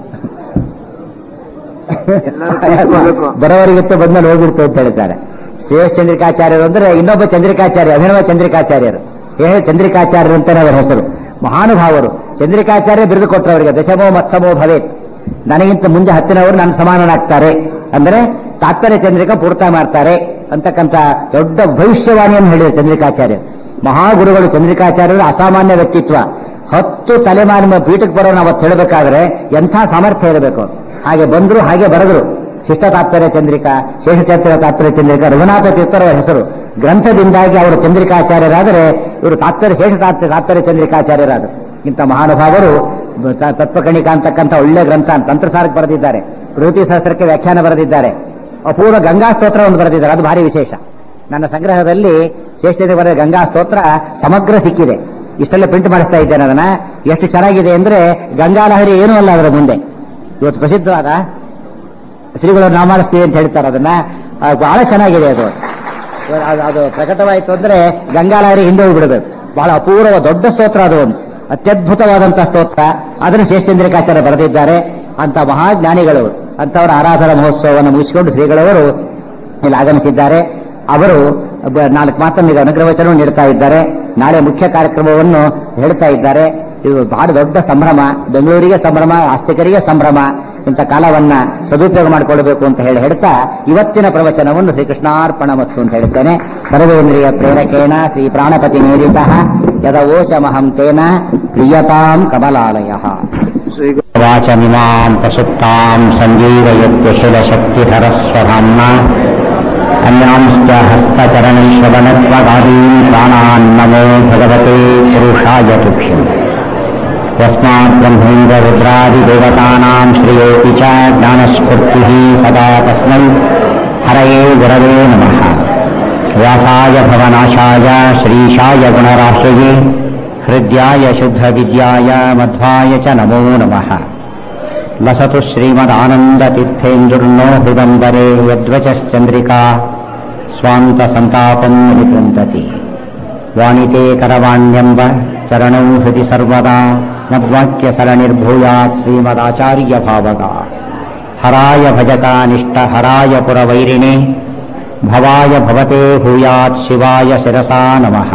ಬರೋವರಿಗಿತ್ತು ಬಂದ್ಮೇಲೆ ಹೋಗ್ಬಿಡ್ತು ಅಂತ ಹೇಳ್ತಾರೆ. ಶೇಷಚಂದ್ರಿಕಾಚಾರ್ಯರು ಅಂದ್ರೆ ಇನ್ನೊಬ್ಬ ಚಂದ್ರಿಕಾಚಾರ್ಯ, ಅಭಿನವ ಚಂದ್ರಿಕಾಚಾರ್ಯರು. ಹೇ ಚಂದ್ರಿಕಾಚಾರ್ಯರು ಅಂತಾನೆ ಅವರ ಹೆಸರು. ಮಹಾನುಭಾವರು. ಚಂದ್ರಿಕಾಚಾರ್ಯ ಬಿರುದು ಕೊಟ್ಟರು ಅವರಿಗೆ. ದಶಮೋ ಮತ್ಸಮೋ ಭವೇತ್, ನನಗಿಂತ ಮುಂದೆ ಹತ್ತಿನವರು ನನ್ನ ಸಮಾನನಾಗ್ತಾರೆ ಅಂದ್ರೆ ತಾತ್ಪರ್ಯ ಚಂದ್ರಿಕಾ ಪೂರ್ತ ಮಾಡ್ತಾರೆ ಅಂತಕ್ಕಂಥ ದೊಡ್ಡ ಭವಿಷ್ಯವಾಣಿಯನ್ನು ಹೇಳಿದರು ಚಂದ್ರಿಕಾಚಾರ್ಯ. ಮಹಾಗುರುಗಳು ಚಂದ್ರಿಕಾಚಾರ್ಯರು ಅಸಾಮಾನ್ಯ ವ್ಯಕ್ತಿತ್ವ. ಹತ್ತು ತಲೆಮಾರಿನ ಪೀಠಕ್ಕೆ ಬರೋನು ಅವತ್ತು ಹೇಳಬೇಕಾದ್ರೆ ಎಂಥ ಸಾಮರ್ಥ್ಯ ಇರಬೇಕು. ಹಾಗೆ ಬಂದ್ರು, ಹಾಗೆ ಬರೆದ್ರು. ಶಿಷ್ಟ ತಾತ್ಪರ್ಯ ಚಂದ್ರಿಕಾ, ಶೇಷಚಂದ್ರ ತಾತ್ಪರ್ಯ ಚಂದ್ರಿಕಾ, ರಘುನಾಥ ತೀರ್ಥರ ಹೆಸರು. ಗ್ರಂಥದಿಂದಾಗಿ ಅವರು ಚಂದ್ರಿಕಾಚಾರ್ಯರಾದರೆ ಇವರು ತಾತ್ಪರ್ಯ ಶೇಷ ತಾತ್ಪರ್ಯ ಚಂದ್ರಿಕಾಚಾರ್ಯರಾದರು. ಇಂಥ ಮಹಾನುಭಾವರು ತತ್ವಕಣಿಕ ಅಂತಕ್ಕಂಥ ಒಳ್ಳೆ ಗ್ರಂಥ ತಂತ್ರಸಾರಕ್ಕೆ ಬರೆದಿದ್ದಾರೆ. ಪ್ರಕೃತಿ ಶಾಸ್ತ್ರಕ್ಕೆ ವ್ಯಾಖ್ಯಾನ ಬರೆದಿದ್ದಾರೆ. ಅಪೂರ್ವ ಗಂಗಾ ಸ್ತೋತ್ರ ಒಂದು ಬರೆದಿದ್ದಾರೆ. ಅದು ಭಾರಿ ವಿಶೇಷ. ನನ್ನ ಸಂಗ್ರಹದಲ್ಲಿ ಶೇಷಚಂದ್ರ ಬರೆದ ಗಂಗಾ ಸ್ತೋತ್ರ ಸಮಗ್ರ ಸಿಕ್ಕಿದೆ. ಇಷ್ಟೆಲ್ಲ ಪ್ರಿಂಟ್ ಮಾಡಿಸ್ತಾ ಇದ್ದೇನೆ ಅದನ್ನ. ಎಷ್ಟು ಚೆನ್ನಾಗಿದೆ ಅಂದ್ರೆ ಗಂಗಾಲಹರಿ ಏನೂ ಅಲ್ಲ ಅದರ ಮುಂದೆ. ಇವತ್ತು ಪ್ರಸಿದ್ಧವಾದ ಶ್ರೀಗಳು ನಾಮಾಡಿಸ್ತೀವಿ ಅಂತ ಹೇಳ್ತಾರೆ. ಅದನ್ನ ಬಹಳ ಚೆನ್ನಾಗಿದೆ. ಅದು ಅದು ಪ್ರಕಟವಾಯಿತು ಅಂದ್ರೆ ಗಂಗಾಲಹರಿ ಹಿಂದೆ ಹೋಗ್ಬಿಡಬೇಕು. ಬಹಳ ಅಪೂರ್ವ ದೊಡ್ಡ ಸ್ತೋತ್ರ ಅದು. ಒಂದು ಅತ್ಯದ್ಭುತವಾದಂತಹ ಸ್ತೋತ್ರ. ಅದನ್ನು ಶೇಷಚಂದ್ರಿಕಾಚಾರ್ಯ ಬರೆದಿದ್ದಾರೆ. ಅಂತ ಮಹಾಜ್ಞಾನಿಗಳು ಅಂತವರ ಆರಾಧನಾ ಮಹೋತ್ಸವವನ್ನು ಮುಗಿಸಿಕೊಂಡು ಶ್ರೀಗಳವರು ಇಲ್ಲಿ ಆಗಮಿಸಿದ್ದಾರೆ. ಅವರು ನಾಲ್ಕು ಮಾತನ್ನು ಈಗ ಅನುಗ್ರಹವಚನ ನೀಡ್ತಾ ಇದ್ದಾರೆ. ನಾಳೆ ಮುಖ್ಯ ಕಾರ್ಯಕ್ರಮವನ್ನು ಹೇಳ್ತಾ ಇದ್ದಾರೆ. ಇದು ಬಹಳ ದೊಡ್ಡ ಸಂಭ್ರಮ. ಬೆಂಗಳೂರಿಗೆ ಸಂಭ್ರಮ, ಆಸ್ತಿಕರಿಗೆ ಸಂಭ್ರಮ. ಇಂಥ ಕಾಲವನ್ನ ಸದುಪಯೋಗ ಮಾಡಿಕೊಳ್ಳಬೇಕು ಅಂತ ಹೇಳಿ ಹೇಳ್ತಾ ಇವತ್ತಿನ ಪ್ರವಚನವನ್ನು ಶ್ರೀಕೃಷ್ಣಾರ್ಪಣಮಸ್ತು ಅಂತ ಹೇಳುತ್ತೇನೆ. ಸರ್ವೇಂದ್ರಿಯ ಪ್ರೇರಕೇಣ ಶ್ರೀ ಪ್ರಾಣಪತಿ ನೇರಿತ ಯದವೋಚಮಹಂ ತೇನ ಪ್ರಿಯತಾಂ ಕಮಲಾಲಯ. ವಾಚಮಿಮಾಂ ಪ್ರಸುಪ್ತಾಂ ಸಂಜೀವಯತ್ಯಶಿಲಶಕ್ತಿಧರಸ್ವಧಾಮ್ನ ಅನ್ಯಾಂಶ್ಚ ಹಸ್ತಚರಣಶ್ರವಣತ್ವಗಾದೀನ್ ಪ್ರಾಣಾನ್ ನಮೋ ಭಗವತೆ ಪುರುಷಾಯ ತುಭ್ಯಂ. ಯಸ್ಮಾತ್ ಬ್ರಹ್ಮೇಂದ್ರ ರುದ್ರಾದಿದೇವತಾನಾಂ ಶ್ರೇಯೋಪಿ ಚ ಜ್ಞಾನಸ್ಫೂರ್ತಿಃ ಸದಾ ತಸ್ಮೈ ಹರಯೇ ಗುರವೇ ನಮಃ. ವ್ಯಾಸಾಯ ಭವನಾಶಾಯ ಶ್ರೀಶಾಯ ಗುಣರಾಶಯೇ ಹೃದ್ಯಾಯ ಶುದ್ಧವಿದ್ಯಾಯ ಮಧ್ವಾಯ ಚ ನಮೋ ನಮಃ. ಲಸತು ಶ್ರೀಮದಾನಂದತೀರ್ಥೇಂದುರ್ನೋ ಹೃದಂಬರೆ ಯದ್ವಚಶ್ಚಂದ್ರಿಕಾ ಸ್ವಾಂತ ಸಂತಾಪಂ ನಿಕೃಂತತಿ. ವಾಣಿತೆ ಕರವಾಣ್ಯಂಬ ಚರಣೌ ಹೃದಿ ಸರ್ವದಾ ನದ್ವಾಕ್ಯ ಸರಣಿರ್ಭೂಯಾತ್ ಶ್ರೀಮದಾಚಾರ್ಯ ಭಾವಗ. ಹರಾಯ ಭಜಕಾನಿಷ್ಠ ಹರಾಯ ಪುರವೈರಿಣೆ ಭವಾಯ ಭವತೆ ಭೂಯಾತ್ ಶಿವಾಯ ಶಿರಸಾ ನಮಃ.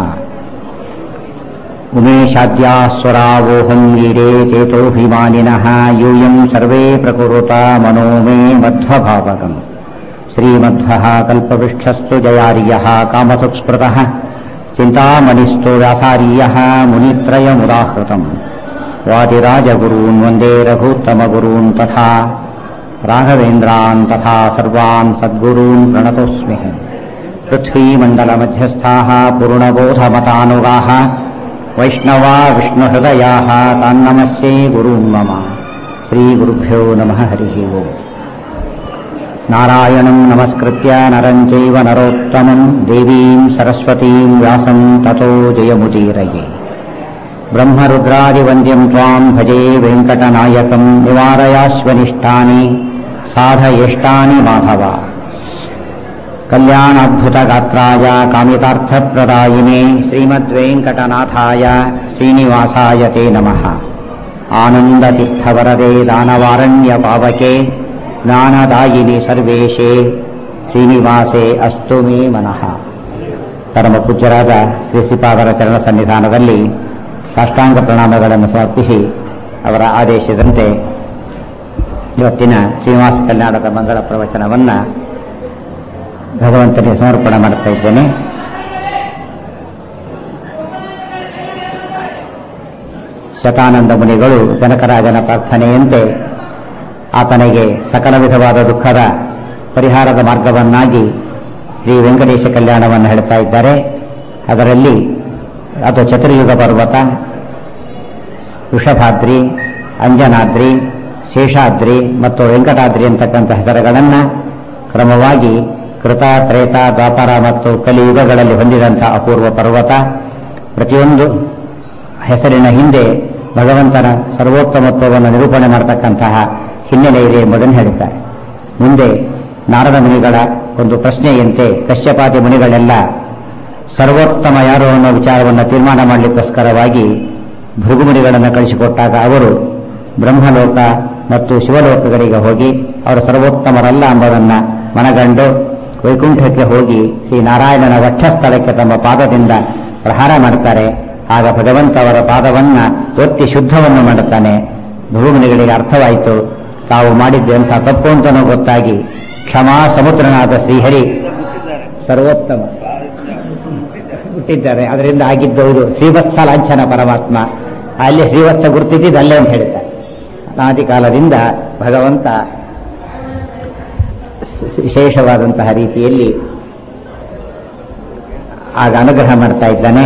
ಉಮೇಶಾದ್ಯಾಸ್ವರಾವೋಹಂ ಗೀರೇ ಚೇತೋಭಿಮಾನಿನಃ ಯೂಯಂ ಸರ್ವೇ ಪ್ರಕುರುತ ಮನೋ ಮೇ ಮಧ್ವಭಾವಕಂ. ಶ್ರೀಮಧ್ವಃ ಕಲ್ಪವೃಕ್ಷಸ್ತು ಜಯಾರ್ಯಃ ಕಾಮಸುಸ್ಮೃತಃ ಚಿಂತಾಮಣಿಸ್ತು ವ್ಯಾಸಾರ್ಯಃ ಮುನಿತ್ರಯಮುದಾಹೃತಂ. ವಾದಿರಾಜಗುರೂನ್ ವಂದೇ ರಘೂತ್ತಮಗುರೂನ್ ತಥಾ ರಾಘವೇಂದ್ರಾನ್ ತಥಾ ಸರ್ವಾನ್ ಸದ್ಗುರೂನ್ ಪ್ರಣತೋಸ್ಮ್ಯಹಂ. ಪೃಥ್ವೀಮಂಡಲಮಧ್ಯಸ್ಥಾಃ ಪೂರ್ಣಬೋಧಮತಾನುಗಾಃ ವೈಷ್ಣವಾ ವಿಷ್ಣುಹೃದಯಾಃ ತಾನ್ನಮಸ್ಯೇ ಗುರೂನ್ ಮಮ. ಶ್ರೀಗುರುಭ್ಯೋ ನಮಃ. ಹರಿಃ ಓಂ. ನಾರಾಯಣಂ ನಮಸ್ಕೃತ್ಯ ನರಂ ಚೈವ ನರೋತ್ತಮಂ ದೇವೀಂ ಸರಸ್ವತೀಂ ವ್ಯಾಸಂ ತತೋ ಜಯಮುದೀರಯೇ. ಬ್ರಹ್ಮರುದ್ರಾದಿವಂದ್ಯಂ ತ್ವಾಂ ಭಜೆ ವೆಂಕಟನಾಯಕಂ ನಿವಾರಯಾಶ್ವನಿಷ್ಟಾನಿ ಸಾಧಯೇಷ್ಟಾನಿ ಮಾಧವ. ಕಲ್ಯಾಣಾದ್ಭುತಗಾತ್ರಾಯ ಕಾಮಿತಾರ್ಥಪ್ರದಾಯಿನೇ ಶ್ರೀಮದ್ವೆಂಕಟನಾಥಾಯ ಶ್ರೀನಿವಾಸಾಯ ತೇ ನಮಃ. ಆನಂದತೀರ್ಥವರದೆ ದಾನವಾರಣ್ಯ ಪಾವಕೆ ಜ್ಞಾನದಾಯಿನಿ ಸರ್ವೇಶೇ ಶ್ರೀನಿವಾಸೇ ಅಸ್ತು ಮೇ ಮನಃ. ಪರಮ ಪೂಜ್ಯರಾದ ಶ್ರೀ ಶ್ರೀಪಾದರ ಚರಣ ಸನ್ನಿಧಾನದಲ್ಲಿ ಸಾಷ್ಟಾಂಗ ಪ್ರಣಾಮಗಳನ್ನು ಸಮರ್ಪಿಸಿ ಅವರ ಆದೇಶದಂತೆ ಇವತ್ತಿನ ಶ್ರೀನಿವಾಸ ಕಲ್ಯಾಣದ ಮಂಗಳ ಪ್ರವಚನವನ್ನು ಭಗವಂತನಿಗೆ ಸಮರ್ಪಣೆ ಮಾಡ್ತಾ ಇದ್ದೇನೆ. ಶತಾನಂದ ಮುನಿಗಳು ಜನಕರಾಜನ ಪ್ರಾರ್ಥನೆಯಂತೆ ಆತನಿಗೆ ಸಕಲ ವಿಧವಾದ ದುಃಖದ ಪರಿಹಾರದ ಮಾರ್ಗವನ್ನಾಗಿ ಶ್ರೀ ವೆಂಕಟೇಶ ಕಲ್ಯಾಣವನ್ನು ಹೇಳ್ತಾ ಇದ್ದಾರೆ. ಅದರಲ್ಲಿ ಅದು ಚತುರ್ಯುಗ ಪರ್ವತ, ವೃಷಭಾದ್ರಿ, ಅಂಜನಾದ್ರಿ, ಶೇಷಾದ್ರಿ ಮತ್ತು ವೆಂಕಟಾದ್ರಿ ಅಂತಕ್ಕಂಥ ಹೆಸರುಗಳನ್ನು ಕ್ರಮವಾಗಿ ಕೃತ ತ್ರೇತ ದ್ವಾಪರ ಮತ್ತು ಕಲಿಯುಗಗಳಲ್ಲಿ ಹೊಂದಿದಂಥ ಅಪೂರ್ವ ಪರ್ವತ. ಪ್ರತಿಯೊಂದು ಹೆಸರಿನ ಹಿಂದೆ ಭಗವಂತನ ಸರ್ವೋತ್ತಮತ್ವವನ್ನು ನಿರೂಪಣೆ ಮಾಡತಕ್ಕಂತಹ ಹಿನ್ನೆಲೆ ಇದೆ ಎಂಬುದನ್ನು ಹೇಳಿದ್ದಾರೆ. ಮುಂದೆ ನಾರದ ಮುನಿಗಳ ಒಂದು ಪ್ರಶ್ನೆಯಂತೆ ಕಶ್ಯಪಾದಿ ಮುನಿಗಳೆಲ್ಲ ಸರ್ವೋತ್ತಮ ಯಾರು ಅನ್ನೋ ವಿಚಾರವನ್ನು ತೀರ್ಮಾನ ಮಾಡಲಿಕ್ಕೋಸ್ಕರವಾಗಿ ಭೃಗುಮುನಿಗಳನ್ನು ಕಳಿಸಿಕೊಟ್ಟಾಗ ಅವರು ಬ್ರಹ್ಮಲೋಕ ಮತ್ತು ಶಿವಲೋಕಗಳಿಗೆ ಹೋಗಿ ಅವರು ಸರ್ವೋತ್ತಮರಲ್ಲ ಎಂಬುದನ್ನು ಮನಗಂಡು ವೈಕುಂಠಕ್ಕೆ ಹೋಗಿ ಶ್ರೀ ನಾರಾಯಣನ ವಕ್ಷಸ್ಥಳಕ್ಕೆ ತಮ್ಮ ಪಾದದಿಂದ ಪ್ರಹಾರ ಮಾಡುತ್ತಾರೆ. ಆಗ ಭಗವಂತ ಅವರ ಪಾದವನ್ನ ಒತ್ತಿ ಶುದ್ಧವನ್ನು ಮಾಡುತ್ತಾನೆ. ಭೃಗುಮುನಿಗಳಿಗೆ ಅರ್ಥವಾಯಿತು, ತಾವು ಮಾಡಿದ್ದೆ ಅಂತ ತಪ್ಪು ಅಂತನೂ ಗೊತ್ತಾಗಿ ಕ್ಷಮಾ ಸಮುದ್ರನಾದ ಶ್ರೀಹರಿ ಸರ್ವೋತ್ತಮ ಹುಟ್ಟಿದ್ದಾರೆ. ಅದರಿಂದ ಆಗಿದ್ದು ಶ್ರೀವತ್ಸ ಲಾಂಛನ ಪರಮಾತ್ಮ. ಅಲ್ಲಿ ಶ್ರೀವತ್ಸ ಗುರುತಿದ್ದು ಅಲ್ಲೇ ಅಂತ ಹೇಳ್ತಾರೆ. ಅನಾದಿ ಕಾಲದಿಂದ ಭಗವಂತ ವಿಶೇಷವಾದಂತಹ ರೀತಿಯಲ್ಲಿ ಆಗ ಅನುಗ್ರಹ ಮಾಡ್ತಾ ಇದ್ದಾನೆ.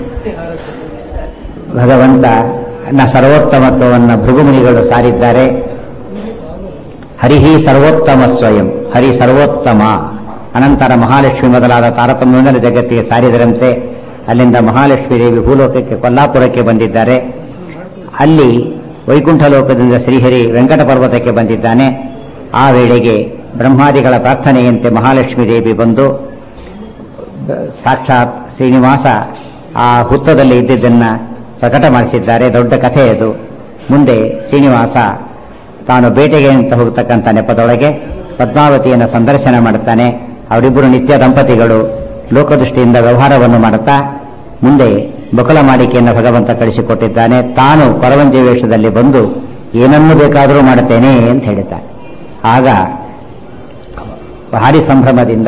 ಭಗವಂತ ನ ಸರ್ವೋತ್ತಮತ್ವವನ್ನು ಭೃಗುಮುನಿಗಳು ಸಾರಿದ್ದಾರೆ. ಹರಿಹಿ ಸರ್ವೋತ್ತಮ ಸ್ವಯಂ, ಹರಿ ಸರ್ವೋತ್ತಮ. ಅನಂತರ ಮಹಾಲಕ್ಷ್ಮಿ ಮೊದಲಾದ ತಾರತಮ್ಯವನ್ನು ಜಗತ್ತಿಗೆ ಸಾರಿದರಂತೆ. ಅಲ್ಲಿಂದ ಮಹಾಲಕ್ಷ್ಮೀ ದೇವಿ ಭೂಲೋಕಕ್ಕೆ ಕೊಲ್ಲಾಪುರಕ್ಕೆ ಬಂದಿದ್ದಾರೆ. ಅಲ್ಲಿ ವೈಕುಂಠ ಲೋಕದಿಂದ ಶ್ರೀಹರಿ ವೆಂಕಟ ಪರ್ವತಕ್ಕೆ ಬಂದಿದ್ದಾನೆ. ಆ ವೇಳೆಗೆ ಬ್ರಹ್ಮಾದಿಗಳ ಪ್ರಾರ್ಥನೆಯಂತೆ ಮಹಾಲಕ್ಷ್ಮೀ ದೇವಿ ಬಂದು ಸಾಕ್ಷಾತ್ ಶ್ರೀನಿವಾಸ ಆ ಹುತ್ತದಲ್ಲಿ ಇದ್ದಿದ್ದನ್ನು ಪ್ರಕಟ ಮಾಡಿಸಿದ್ದಾರೆ. ದೊಡ್ಡ ಕಥೆ ಅದು. ಮುಂದೆ ಶ್ರೀನಿವಾಸ ತಾನು ಬೇಟೆಗೆ ಅಂತ ಹೋಗತಕ್ಕಂಥ ನೆಪದೊಳಗೆ ಪದ್ಮಾವತಿಯನ್ನು ಸಂದರ್ಶನ ಮಾಡುತ್ತಾನೆ. ಅವರಿಬ್ಬರು ನಿತ್ಯ ದಂಪತಿಗಳು ಲೋಕದೃಷ್ಟಿಯಿಂದ ವ್ಯವಹಾರವನ್ನು ಮಾಡುತ್ತಾ ಮುಂದೆ ಬಕುಲ ಮಾಡಿಕೆಯನ್ನು ಭಗವಂತ ಕಳಿಸಿಕೊಟ್ಟಿದ್ದಾನೆ. ತಾನು ಕೊರವಂಜಿ ವೇಷದಲ್ಲಿ ಬಂದು ಏನನ್ನು ಬೇಕಾದರೂ ಮಾಡುತ್ತೇನೆ ಅಂತ ಹೇಳಿದ್ದಾನೆ. ಆಗ ಭಾರಿ ಸಂಭ್ರಮದಿಂದ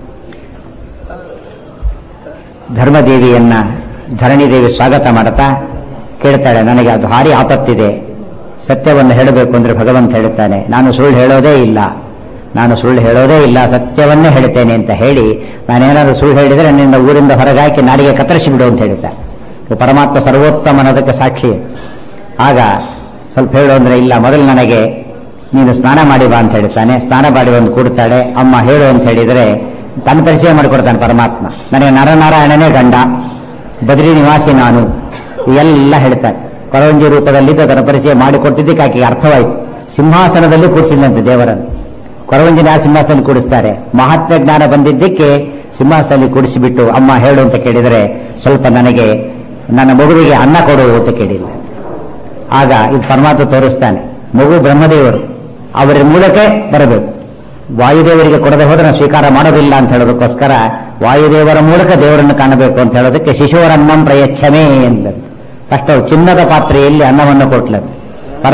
ಧರ್ಮದೇವಿಯನ್ನ ಧರಣಿದೇವಿ ಸ್ವಾಗತ ಮಾಡುತ್ತಾ ಕೇಳ್ತಾಳೆ, ನನಗೆ ಅದು ಭಾರಿ ಆಪತ್ತಿದೆ, ಸತ್ಯವನ್ನು ಹೇಳಬೇಕು ಅಂದ್ರೆ ಭಗವಂತ ಹೇಳುತ್ತಾನೆ, ನಾನು ಸುಳ್ಳು ಹೇಳೋದೇ ಇಲ್ಲ, ನಾನು ಸುಳ್ಳು ಹೇಳೋದೇ ಇಲ್ಲ, ಸತ್ಯವನ್ನೇ ಹೇಳ್ತೇನೆ ಅಂತ ಹೇಳಿ, ನಾನೇನಾದರೂ ಸುಳ್ಳು ಹೇಳಿದರೆ ನಿನ್ನ ಊರಿಂದ ಹೊರಗಾಕಿ ನಾಡಿಗೆ ಕತ್ತರಿಸಿ ಬಿಡು ಅಂತ ಹೇಳ್ತಾನೆ. ಪರಮಾತ್ಮ ಸರ್ವೋತ್ತಮನದಕ್ಕೆ ಸಾಕ್ಷಿ. ಆಗ ಸ್ವಲ್ಪ ಹೇಳು ಅಂದ್ರೆ ಇಲ್ಲ, ಮೊದಲು ನನಗೆ ನೀನು ಸ್ನಾನ ಮಾಡಿ ಬಾ ಅಂತ ಹೇಳ್ತಾನೆ. ಸ್ನಾನ ಮಾಡಿ ಒಂದು ಕೂಡ್ತಾಳೆ. ಅಮ್ಮ ಹೇಳು ಅಂತ ಹೇಳಿದರೆ ತನ್ನ ಪರಿಚಯ ಮಾಡಿಕೊಡ್ತಾನೆ ಪರಮಾತ್ಮ. ನನಗೆ ನರನಾರಾಯಣನೇ ಗಂಡ, ಬದ್ರಿ ನಿವಾಸಿ ನಾನು, ಎಲ್ಲ ಹೇಳ್ತಾನೆ. ಕೊರವಂಜಿ ರೂಪದಲ್ಲಿದ್ದು ಅದರ ಪರಿಚಯ ಮಾಡಿಕೊಟ್ಟಿದ್ದಕ್ಕೆ ಆಕೆಗೆ ಅರ್ಥವಾಯಿತು. ಸಿಂಹಾಸನದಲ್ಲಿ ಕೂಡಿಸಿದಂತೆ ದೇವರನ್ನು ಕೊರವಂಜಿನ ಸಿಂಹಾಸನದಲ್ಲಿ ಕೂಡಿಸ್ತಾರೆ. ಮಹಾತ್ಮ ಜ್ಞಾನ ಬಂದಿದ್ದಕ್ಕೆ ಸಿಂಹಾಸನದಲ್ಲಿ ಕೂಡಿಸಿಬಿಟ್ಟು ಅಮ್ಮ ಹೇಳು ಅಂತ ಕೇಳಿದರೆ ಸ್ವಲ್ಪ ನನಗೆ ನನ್ನ ಮಗುವಿಗೆ ಅನ್ನ ಕೊಡು ಅಂತ ಕೇಳಿಲ್ಲ. ಆಗ ಇದು ಪರಮಾತ್ಮ ತೋರಿಸ್ತಾನೆ, ಮಗು ಬ್ರಹ್ಮದೇವರು, ಅವರ ಮೂಲಕ ಬರಬೇಕು. ವಾಯುದೇವರಿಗೆ ಕೊಡದೆ ಹೋದ್ರೆ ನಾವು ಸ್ವೀಕಾರ ಮಾಡೋದಿಲ್ಲ ಅಂತ ಹೇಳೋದಕ್ಕೋಸ್ಕರ ವಾಯುದೇವರ ಮೂಲಕ ದೇವರನ್ನು ಕಾಣಬೇಕು ಅಂತ ಹೇಳೋದಕ್ಕೆ ಶಿಶುವರನ್ನಂ ಪ್ರಯಚ್ಛಮೇ ಎಂದರು. ಅಷ್ಟು ಚಿನ್ನದ ಪಾತ್ರೆಯಲ್ಲಿ ಅನ್ನವನ್ನು ಕೊಟ್ಲದು. ಪರ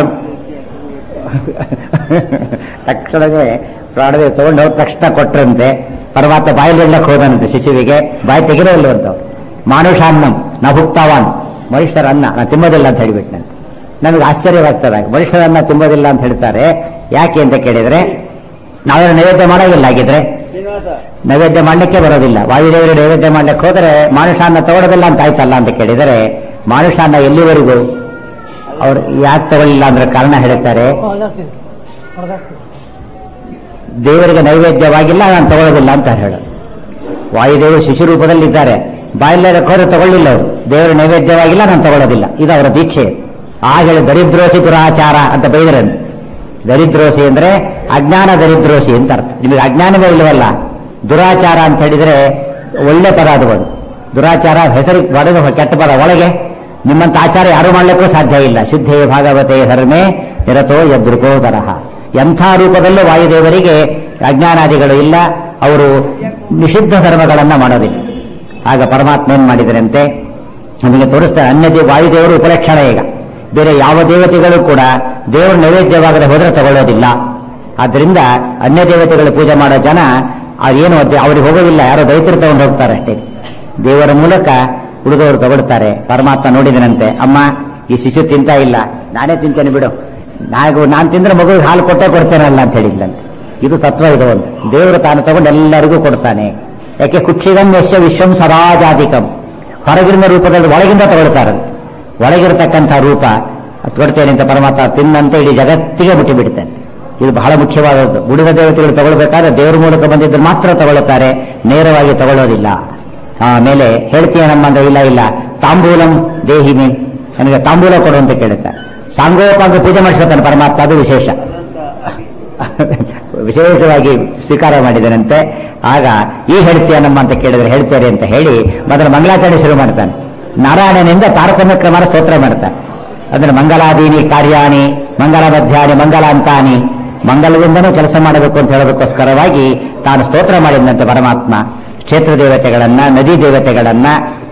ತಕ್ಷಣವೇ ಪ್ರಾಣದೇವ ತಗೊಂಡು ಹೋದ ತಕ್ಷಣ ಕೊಟ್ಟರಂತೆ. ಪರಮಾತ್ಮ ಬಾಯಿಲೆಲ್ಲಕ್ಕೆ ಹೋದನಂತೆ ಶಿಶುವಿಗೆ, ಬಾಯಿ ತೆಗಿರೋಲ್ಲವಂತವ್ರು. ಮಾನುಷಾನ್ನಂ ನಾ ಭುಕ್ತಾವಾನ್, ಮನುಷ್ಯರ ಅನ್ನ ನಾ ತಿನ್ನೋದಿಲ್ಲ ಅಂತ ಹೇಳಿಬಿಟ್ಟಂತೆ. ನಮಗೆ ಆಶ್ಚರ್ಯವಾಗ್ತದೆ, ಮನುಷ್ಯರ ಅನ್ನ ತಿನ್ನೋದಿಲ್ಲ ಅಂತ ಹೇಳ್ತಾರೆ. ಯಾಕೆ ಅಂತ ಕೇಳಿದ್ರೆ ನಾವೇನು ನೈವೇದ್ಯ ಮಾಡೋದಿಲ್ಲ. ಆಗಿದ್ರೆ ನೈವೇದ್ಯ ಮಾಡಲಿಕ್ಕೆ ಬರೋದಿಲ್ಲ. ವಾಯುದೇವರಿಗೆ ನೈವೇದ್ಯ ಮಾಡ್ಲಿಕ್ಕೆ ಹೋದರೆ ಮಾನುಷಾನ್ನ ತಗೊಳ್ಳೋದಿಲ್ಲ ಅಂತ ಆಯ್ತಲ್ಲ ಅಂತ ಕೇಳಿದರೆ, ಮಾನುಷಾನ್ನ ಎಲ್ಲಿವರೆಗೂ ಅವ್ರು ಯಾಕೆ ತಗೊಳ್ಳಿಲ್ಲ ಅಂದ್ರೆ ಕಾರಣ ಹೇಳ್ತಾರೆ, ದೇವರಿಗೆ ನೈವೇದ್ಯವಾಗಿಲ್ಲ, ನಾನು ತಗೊಳ್ಳೋದಿಲ್ಲ ಅಂತ ಹೇಳೋದು. ವಾಯುದೇವರು ಶಿಶು ರೂಪದಲ್ಲಿದ್ದಾರೆ, ಬಾಯಿಲ್ಲ ಕೋರೆ ತಗೊಳ್ಳಿಲ್ಲ ಅವರು, ದೇವರ ನೈವೇದ್ಯವಾಗಿಲ್ಲ, ನಾನು ತಗೊಳ್ಳೋದಿಲ್ಲ, ಇದು ಅವರ ದೀಕ್ಷೆ. ಆಗ ದರಿದ್ರೋಸಿ ದುರಾಚಾರ ಅಂತ ಬೈದ್ರನು. ದರಿದ್ರೋಸಿ ಅಂದ್ರೆ ಅಜ್ಞಾನ ದರಿದ್ರೋಸಿ ಅಂತ ಅರ್ಥ. ನಿಮಗೆ ಅಜ್ಞಾನವೇ ಇಲ್ಲವಲ್ಲ, ದುರಾಚಾರ ಅಂತ ಹೇಳಿದ್ರೆ ಒಳ್ಳೆ ಪದ ಅದು. ಒಂದು ದುರಾಚಾರ ಹೆಸರಿಗೆ ಬಡದ ಕೆಟ್ಟ ಪದ. ಒಳಗೆ ನಿಮ್ಮಂತ ಆಚಾರ ಯಾರು ಮಾಡ್ಲಿಕ್ಕೂ ಸಾಧ್ಯ ಇಲ್ಲ. ಶುದ್ಧೇ ಭಾಗವತೆ ಧರ್ಮೇ ನಿರತೋ ಯದೃಕೋ ತರಹ. ಎಂಥ ರೂಪದಲ್ಲೂ ವಾಯುದೇವರಿಗೆ ಅಜ್ಞಾನಾದಿಗಳು ಇಲ್ಲ, ಅವರು ನಿಷಿದ್ಧ ಧರ್ಮಗಳನ್ನ ಮಾಡೋದಿಲ್ಲ. ಆಗ ಪರಮಾತ್ಮ ಏನ್ ಮಾಡಿದರಂತೆ ನಮಗೆ ತೋರಿಸ್ತಾರೆ. ಅನ್ಯ ವಾಯುದೇವರು ಉಪಲಕ್ಷಣ. ಈಗ ಬೇರೆ ಯಾವ ದೇವತೆಗಳು ಕೂಡ ದೇವರ ನೈವೇದ್ಯವಾಗದೆ ಹೋದ್ರೆ ತಗೊಳ್ಳೋದಿಲ್ಲ. ಆದ್ದರಿಂದ ಅನ್ಯ ದೇವತೆಗಳು ಪೂಜೆ ಮಾಡೋ ಜನ ಅದೇನು ಅವ್ರಿಗೆ ಹೋಗೋದಿಲ್ಲ, ಯಾರೋ ದೈತ್ಯರು ತಗೊಂಡು ಹೋಗ್ತಾರೆ ಅಷ್ಟೇ. ದೇವರ ಮೂಲಕ ಉಳಿದವರು ತಗೊಳ್ತಾರೆ. ಪರಮಾತ್ಮ ನೋಡಿದನಂತೆ, ಅಮ್ಮ ಈ ಶಿಶು ತಿಂತ ಇಲ್ಲ, ನಾನೇ ತಿಂತೇನೆ ಬಿಡು, ನಾಗೂ ನಾನು ತಿಂದ್ರೆ ಮಗುವಿಗೆ ಹಾಲು ಕೊಟ್ಟೆ ಕೊಡ್ತೇನಲ್ಲ ಅಂತ ಹೇಳಿದ್ಲಂತೆ. ಇದು ತತ್ವ. ಇದು ಒಂದು ದೇವರು ತಾನು ತಗೊಂಡು ಎಲ್ಲರಿಗೂ ಕೊಡ್ತಾನೆ. ಯಾಕೆ ಕುಕ್ಷಿಗಂ ಯಶ್ಯ ವಿಶ್ವಂ ಸದಾಜಾತಿಕಂ, ಹೊರಗಿನ ರೂಪದಲ್ಲಿ ಒಳಗಿಂದ ತಗೊಳ್ತಾರೆ. ಒಳಗಿರತಕ್ಕಂಥ ರೂಪ ಕೊಡ್ತೇನೆ ಅಂತ ಪರಮಾತ್ಮ ತಿನ್ನಂತೆ ಇಡೀ ಜಗತ್ತಿಗೆ ಮುಟ್ಟಿ ಬಿಡ್ತೇನೆ. ಇದು ಬಹಳ ಮುಖ್ಯವಾದದ್ದು. ಉಳಿದ ದೇವತೆಗಳು ತಗೊಳ್ಬೇಕಾದ್ರೆ ದೇವರ ಮೂಲಕ ಬಂದಿದ್ದು ಮಾತ್ರ ತಗೊಳ್ಳುತ್ತಾರೆ, ನೇರವಾಗಿ ತಗೊಳ್ಳೋದಿಲ್ಲ. ಆಮೇಲೆ ಹೇಳ್ತೀಯನಮ್ಮ ಅಂದ್ರೆ ಇಲ್ಲ ಇಲ್ಲ ತಾಂಬೂಲಂ ದೇಹಿಮಿ, ನನಗೆ ತಾಂಬೂಲ ಕೊಡು ಅಂತ ಕೇಳುತ್ತಾರೆ. ಸಾಂಗೋಪಾಂಗ ಪೂಜೆ ಮಾಡಿಸ್ಕೊತಾನೆ ಪರಮಾತ್ಮ, ಅದು ವಿಶೇಷ ವಿಶೇಷವಾಗಿ ಸ್ವೀಕಾರ ಮಾಡಿದನಂತೆ. ಆಗ ಈ ಹೇಳ್ತೀಯನಮ್ಮ ಅಂತ ಕೇಳಿದ್ರೆ ಹೇಳ್ತೇನೆ ಅಂತ ಹೇಳಿ ಮೊದಲು ಮಂಗಳಾಚರಣೆ ಶುರು ಮಾಡ್ತಾನೆ. ನಾರಾಯಣನಿಂದ ತಾರತಮ್ಯ ಕ್ರಮ ಸ್ತೋತ್ರ ಮಾಡ್ತಾನೆ. ಅಂದ್ರೆ ಮಂಗಲಾದೀನಿ ಕಾರ್ಯಾಣಿ ಮಂಗಲ ಮಧ್ಯಾನಿ ಮಂಗಲಾಂತಾನಿ, ಮಂಗಲದಿಂದನೂ ಕೆಲಸ ಮಾಡಬೇಕು ಅಂತ ಹೇಳೋದಕ್ಕೋಸ್ಕರವಾಗಿ ತಾನು ಸ್ತೋತ್ರ ಮಾಡಿದಂತೆ ಪರಮಾತ್ಮ ಕ್ಷೇತ್ರ ದೇವತೆಗಳನ್ನ, ನದಿ ದೇವತೆಗಳನ್ನ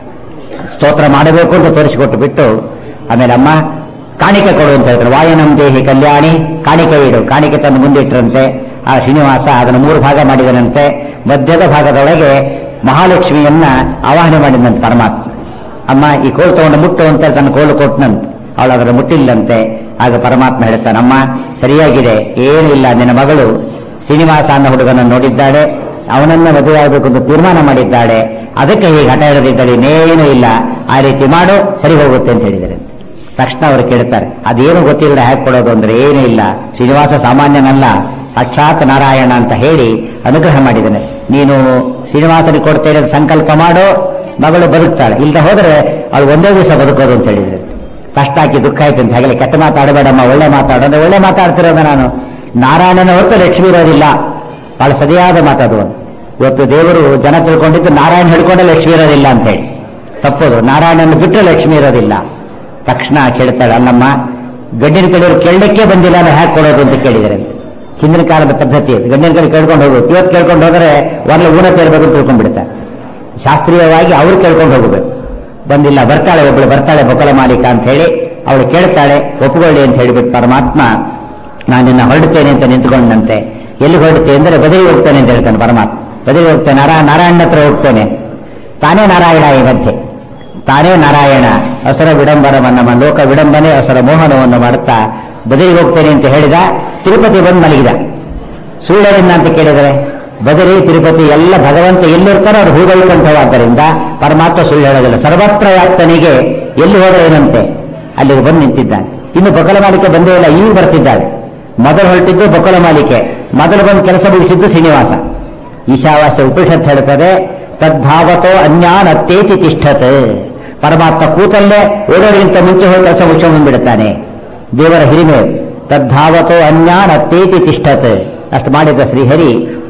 ಸ್ತೋತ್ರ ಮಾಡಬೇಕು ಅಂತ ತೋರಿಸಿಕೊಟ್ಟು ಬಿಟ್ಟು ಆಮೇಲೆ ಅಮ್ಮ ಕಾಣಿಕೆ ಕೊಡು ಅಂತ ಹೇಳ್ತಾರೆ. ವಾಯನಂ ದೇಹಿ ಕಲ್ಯಾಣಿ, ಕಾಣಿಕೆ ಇಡು. ಕಾಣಿಕೆ ತಂದು ಮುಂದಿಟ್ಟರಂತೆ. ಆ ಶ್ರೀನಿವಾಸ ಅದನ್ನು ಮೂರು ಭಾಗ ಮಾಡಿದನಂತೆ. ಮಧ್ಯದ ಭಾಗದೊಳಗೆ ಮಹಾಲಕ್ಷ್ಮಿಯನ್ನ ಆವಾಹನೆ ಮಾಡಿದಂತೆ ಪರಮಾತ್ಮ. ಅಮ್ಮ ಈ ಕೋಲು ತಗೊಂಡು ಮುಟ್ಟು ಅಂತ ತನ್ನ ಕೋಲು ಕೊಟ್ಟನಂತೆ. ಅವಳು ಅದರ ಮುಟ್ಟಿಲ್ಲಂತೆ. ಆಗ ಪರಮಾತ್ಮ ಹೇಳ್ತಾನೆ, ಅಮ್ಮ ಸರಿಯಾಗಿದೆ, ಏನೂ ಇಲ್ಲ, ನಿನ್ನ ಮಗಳು ಶ್ರೀನಿವಾಸ ಅನ್ನೋ ಹುಡುಗನನ್ನು ನೋಡಿದ್ದಾಳೆ, ಅವನನ್ನ ಮದುವೆ ಆಗಬೇಕು ಅಂತ ತೀರ್ಮಾನ ಮಾಡಿದ್ದಾಳೆ, ಅದಕ್ಕೆ ಹೀಗೆ ಹಠ ಹಿಡಿದಿದ್ದಾಳೆ, ಇನ್ನೇನೂ ಇಲ್ಲ, ಆ ರೀತಿ ಮಾಡು, ಸರಿ ಹೋಗುತ್ತೆ ಅಂತ ಹೇಳಿದರೆ ತಕ್ಷಣ ಅವರು ಕೇಳ್ತಾರೆ, ಅದೇನು ಗೊತ್ತಿಲ್ಲ ಹೇಗೆ ಕೊಡೋದು ಅಂದ್ರೆ ಏನೂ ಇಲ್ಲ, ಶ್ರೀನಿವಾಸ ಸಾಮಾನ್ಯನಲ್ಲ, ಸಾಕ್ಷಾತ್ ನಾರಾಯಣ ಅಂತ ಹೇಳಿ ಅನುಗ್ರಹ ಮಾಡಿದ್ದಾನೆ. ನೀನು ಶ್ರೀನಿವಾಸನಿಗೆ ಕೊಡ್ತೇನೆ ಅಂತ ಸಂಕಲ್ಪ ಮಾಡು, ಮಗಳು ಬದುಕ್ತಾಳೆ, ಇಲ್ಲದೆ ಹೋದರೆ ಅವಳು ಒಂದೇ ದಿವಸ ಬದುಕೋದು ಅಂತ ಹೇಳಿದ್ರೆ ಕಷ್ಟ ಹಾಕಿ ದುಃಖ ಆಯ್ತು ಅಂತ. ಹಾಗೆ ಕೆಟ್ಟ ಮಾತಾಡಬೇಡಮ್ಮ, ಒಳ್ಳೆ ಮಾತಾಡು ಅಂದ್ರೆ ಒಳ್ಳೆ ಮಾತಾಡ್ತಿರೋದ ನಾನು. ನಾರಾಯಣನ ಹೊತ್ತು ಲಕ್ಷ್ಮಿ ಇರೋದಿಲ್ಲ, ಬಹಳ ಸರಿಯಾದ ಮಾತಾಡುವ. ಇವತ್ತು ದೇವರು ಜನ ತಿಳ್ಕೊಂಡಿದ್ದು ನಾರಾಯಣ ಹಿಡ್ಕೊಂಡೆ ಲಕ್ಷ್ಮಿ ಇರೋದಿಲ್ಲ ಅಂತ ಹೇಳಿ ತಪ್ಪೋದು. ನಾರಾಯಣನ ಬಿಟ್ಟರೆ ಲಕ್ಷ್ಮಿ ಇರೋದಿಲ್ಲ. ತಕ್ಷಣ ಕೇಳ್ತಾಳೆ, ಅಲ್ಲಮ್ಮ ಗಂಡಿನ ಕಡೆಯವರು ಕೇಳಲಿಕ್ಕೆ ಬಂದಿಲ್ಲ ಅಂದ್ರೆ ಹ್ಯಾಕ್ ಕೊಡೋದು ಅಂತ ಕೇಳಿದರೆ. ಹಿಂದಿನ ಕಾಲದ ಪದ್ಧತಿ, ಗಂಡಿನ ಕಡೆ ಕೇಳ್ಕೊಂಡು ಹೋಗೋದು. ಇವತ್ತು ಕೇಳ್ಕೊಂಡು ಹೋದರೆ ಒಳ್ಳೆ ಊನ ತೇರ್ಬೇಕು ಅಂತ ತಿಳ್ಕೊಂಡ್ಬಿಡ್ತಾರೆ. ಶಾಸ್ತ್ರೀಯವಾಗಿ ಅವ್ರು ಕೇಳ್ಕೊಂಡು ಹೋಗಬೇಕು. ಬಂದಿಲ್ಲ, ಬರ್ತಾಳೆ ಒಬ್ಬಳು ಬರ್ತಾಳೆ ಬೊಕಲ ಮಾಲೀಕ ಅಂತ ಹೇಳಿ ಅವಳು ಕೇಳ್ತಾಳೆ, ಒಪ್ಪುಕೊಳ್ಳಿ ಅಂತ ಹೇಳಿಬಿಟ್ಟು ಪರಮಾತ್ಮ ನಾನು ನಿನ್ನ ಹೊರಡುತ್ತೇನೆ ಅಂತ ನಿಂತ್ಕೊಂಡಂತೆ. ಎಲ್ಲಿ ಹೊರಡುತ್ತೇನೆ ಅಂದರೆ ಬದಲಿಗೆ ಹೋಗ್ತೇನೆ ಅಂತ ಹೇಳ್ತಾನೆ ಪರಮಾತ್ಮ. ಬದಲಿಗೆ ಹೋಗ್ತೇನೆ, ನಾರಾ ನಾರಾಯಣ ಹತ್ರ ಹೋಗ್ತೇನೆ. ತಾನೇ ನಾರಾಯಣ ಈ ಮಧ್ಯೆ, ತಾನೇ ನಾರಾಯಣ ಅಸರ ವಿಡಂಬನವನ್ನ ಲೋಕ ವಿಡಂಬನೆ ಅಸರ ಮೋಹನವನ್ನು ಮಾಡುತ್ತಾ ಬದಲಿಗೆ ಹೋಗ್ತೇನೆ ಅಂತ ಹೇಳಿದ. ತಿರುಪತಿ ಬಂದು ಮಲಗಿದ. ಸುಳ್ಳರಿಂದ ಅಂತ ಕೇಳಿದರೆ ಬದರಿ ತಿರುಪತಿ ಎಲ್ಲ ಭಗವಂತ ಎಲ್ಲಿರ್ತಾರೋ ಅವ್ರು ಹೂಗೈಕಂಠವಾದ್ದರಿಂದ ಪರಮಾತ್ಮ ಸುಳ್ಳು ಹೇಳೋದಿಲ್ಲ. ಸರ್ವತ್ರ ವ್ಯಾಪ್ತನಿಗೆ ಎಲ್ಲಿ ಹೋದ್ರೆ ಏನಂತೆ ಅಲ್ಲಿಗೆ ಬಂದು ನಿಂತಿದ್ದಾನೆ. ಇನ್ನು ಬೊಕಲ ಮಾಲಿಕೆ ಬಂದೇ ಇಲ್ಲ, ಈಗ ಬರ್ತಿದ್ದಾಳೆ. ಮೊದಲು ಹೊರಟಿದ್ದು ಬೊಕಲ ಮಾಲಿಕೆ, ಮೊದಲು ಬಂದು ಕೆಲಸ ಮುಗಿಸಿದ್ದು ಶ್ರೀನಿವಾಸ. ಈಶಾವಾಸ್ಯ ಉಪನಿಷತ್ ಹೇಳ್ತದೆ, ತದ್ಧಾವತೋ ಅನ್ಯಾನ್ ಅತ್ತೇತಿ ತಿಷ್ಠತ್. ಪರಮಾತ್ಮ ಕೂತಲ್ಲೇ ಓಡೋರಿಗಿಂತ ಮುಂಚೆ ಹೋಗಿ ಕೆಲಸ ಮುಗಿಸ್ಕೊಂಡು ಬಂದ್ಬಿಡುತ್ತಾನೆ. ದೇವರ ಹಿರಿಮೆ. ತದ್ಧಾವತೋ ಅನ್ಯಾನ್ ಅತ್ತೇತಿ ತಿಷ್ಠತ್. ಅಷ್ಟು ಮಾಡಿದ ಶ್ರೀಹರಿ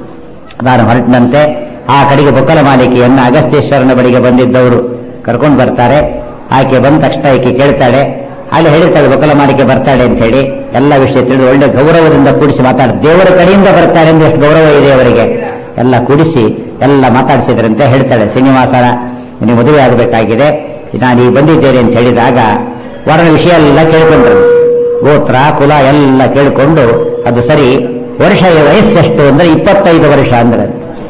ನಾನು ಹೊರಟಿನಂತೆ. ಆ ಕಡೆಗೆ ಬೊಕ್ಕಲ ಮಾಲಿಕೆಯನ್ನ ಅಗಸ್ತ್ಯೇಶ್ವರನ ಬಳಿಗೆ ಬಂದಿದ್ದವರು ಕರ್ಕೊಂಡು ಬರ್ತಾರೆ. ಆಕೆ ಬಂದ ತಕ್ಷಣ ಆಕೆ ಕೇಳ್ತಾಳೆ, ಅಲ್ಲಿ ಹೇಳಿರ್ತಾಳೆ ಬೊಕ್ಕಲ ಮಾಲಿಕೆ ಬರ್ತಾಳೆ ಅಂತ ಹೇಳಿ ಎಲ್ಲ ವಿಷಯ ತಿಳಿದು ಒಳ್ಳೆ ಗೌರವದಿಂದ ಕೂಡಿಸಿ ಮಾತಾಡ. ದೇವರ ಕಡೆಯಿಂದ ಬರ್ತಾರೆ ಅಂದ್ರೆ ಎಷ್ಟು ಗೌರವ ಇದೆ ಅವರಿಗೆ. ಎಲ್ಲ ಕೂಡಿಸಿ ಎಲ್ಲ ಮಾತಾಡಿಸಿದ್ರಂತೆ. ಹೇಳ್ತಾಳೆ, ಶ್ರೀನಿವಾಸನ ನೀವು ಮದುವೆ ಆಗಬೇಕಾಗಿದೆ, ನಾನು ಈಗ ಬಂದಿದ್ದೇನೆ ಅಂತ ಹೇಳಿದಾಗ ವರನ ವಿಷಯ ಎಲ್ಲ ಕೇಳಿಕೊಂಡ್ರು. ಗೋತ್ರ ಕುಲ ಎಲ್ಲ ಕೇಳಿಕೊಂಡು, ಅದು ಸರಿ ವರ್ಷ ವಯಸ್ಸೆಷ್ಟು ಅಂದ್ರೆ ಇಪ್ಪತ್ತೈದು ವರ್ಷ ಅಂದ್ರೆ.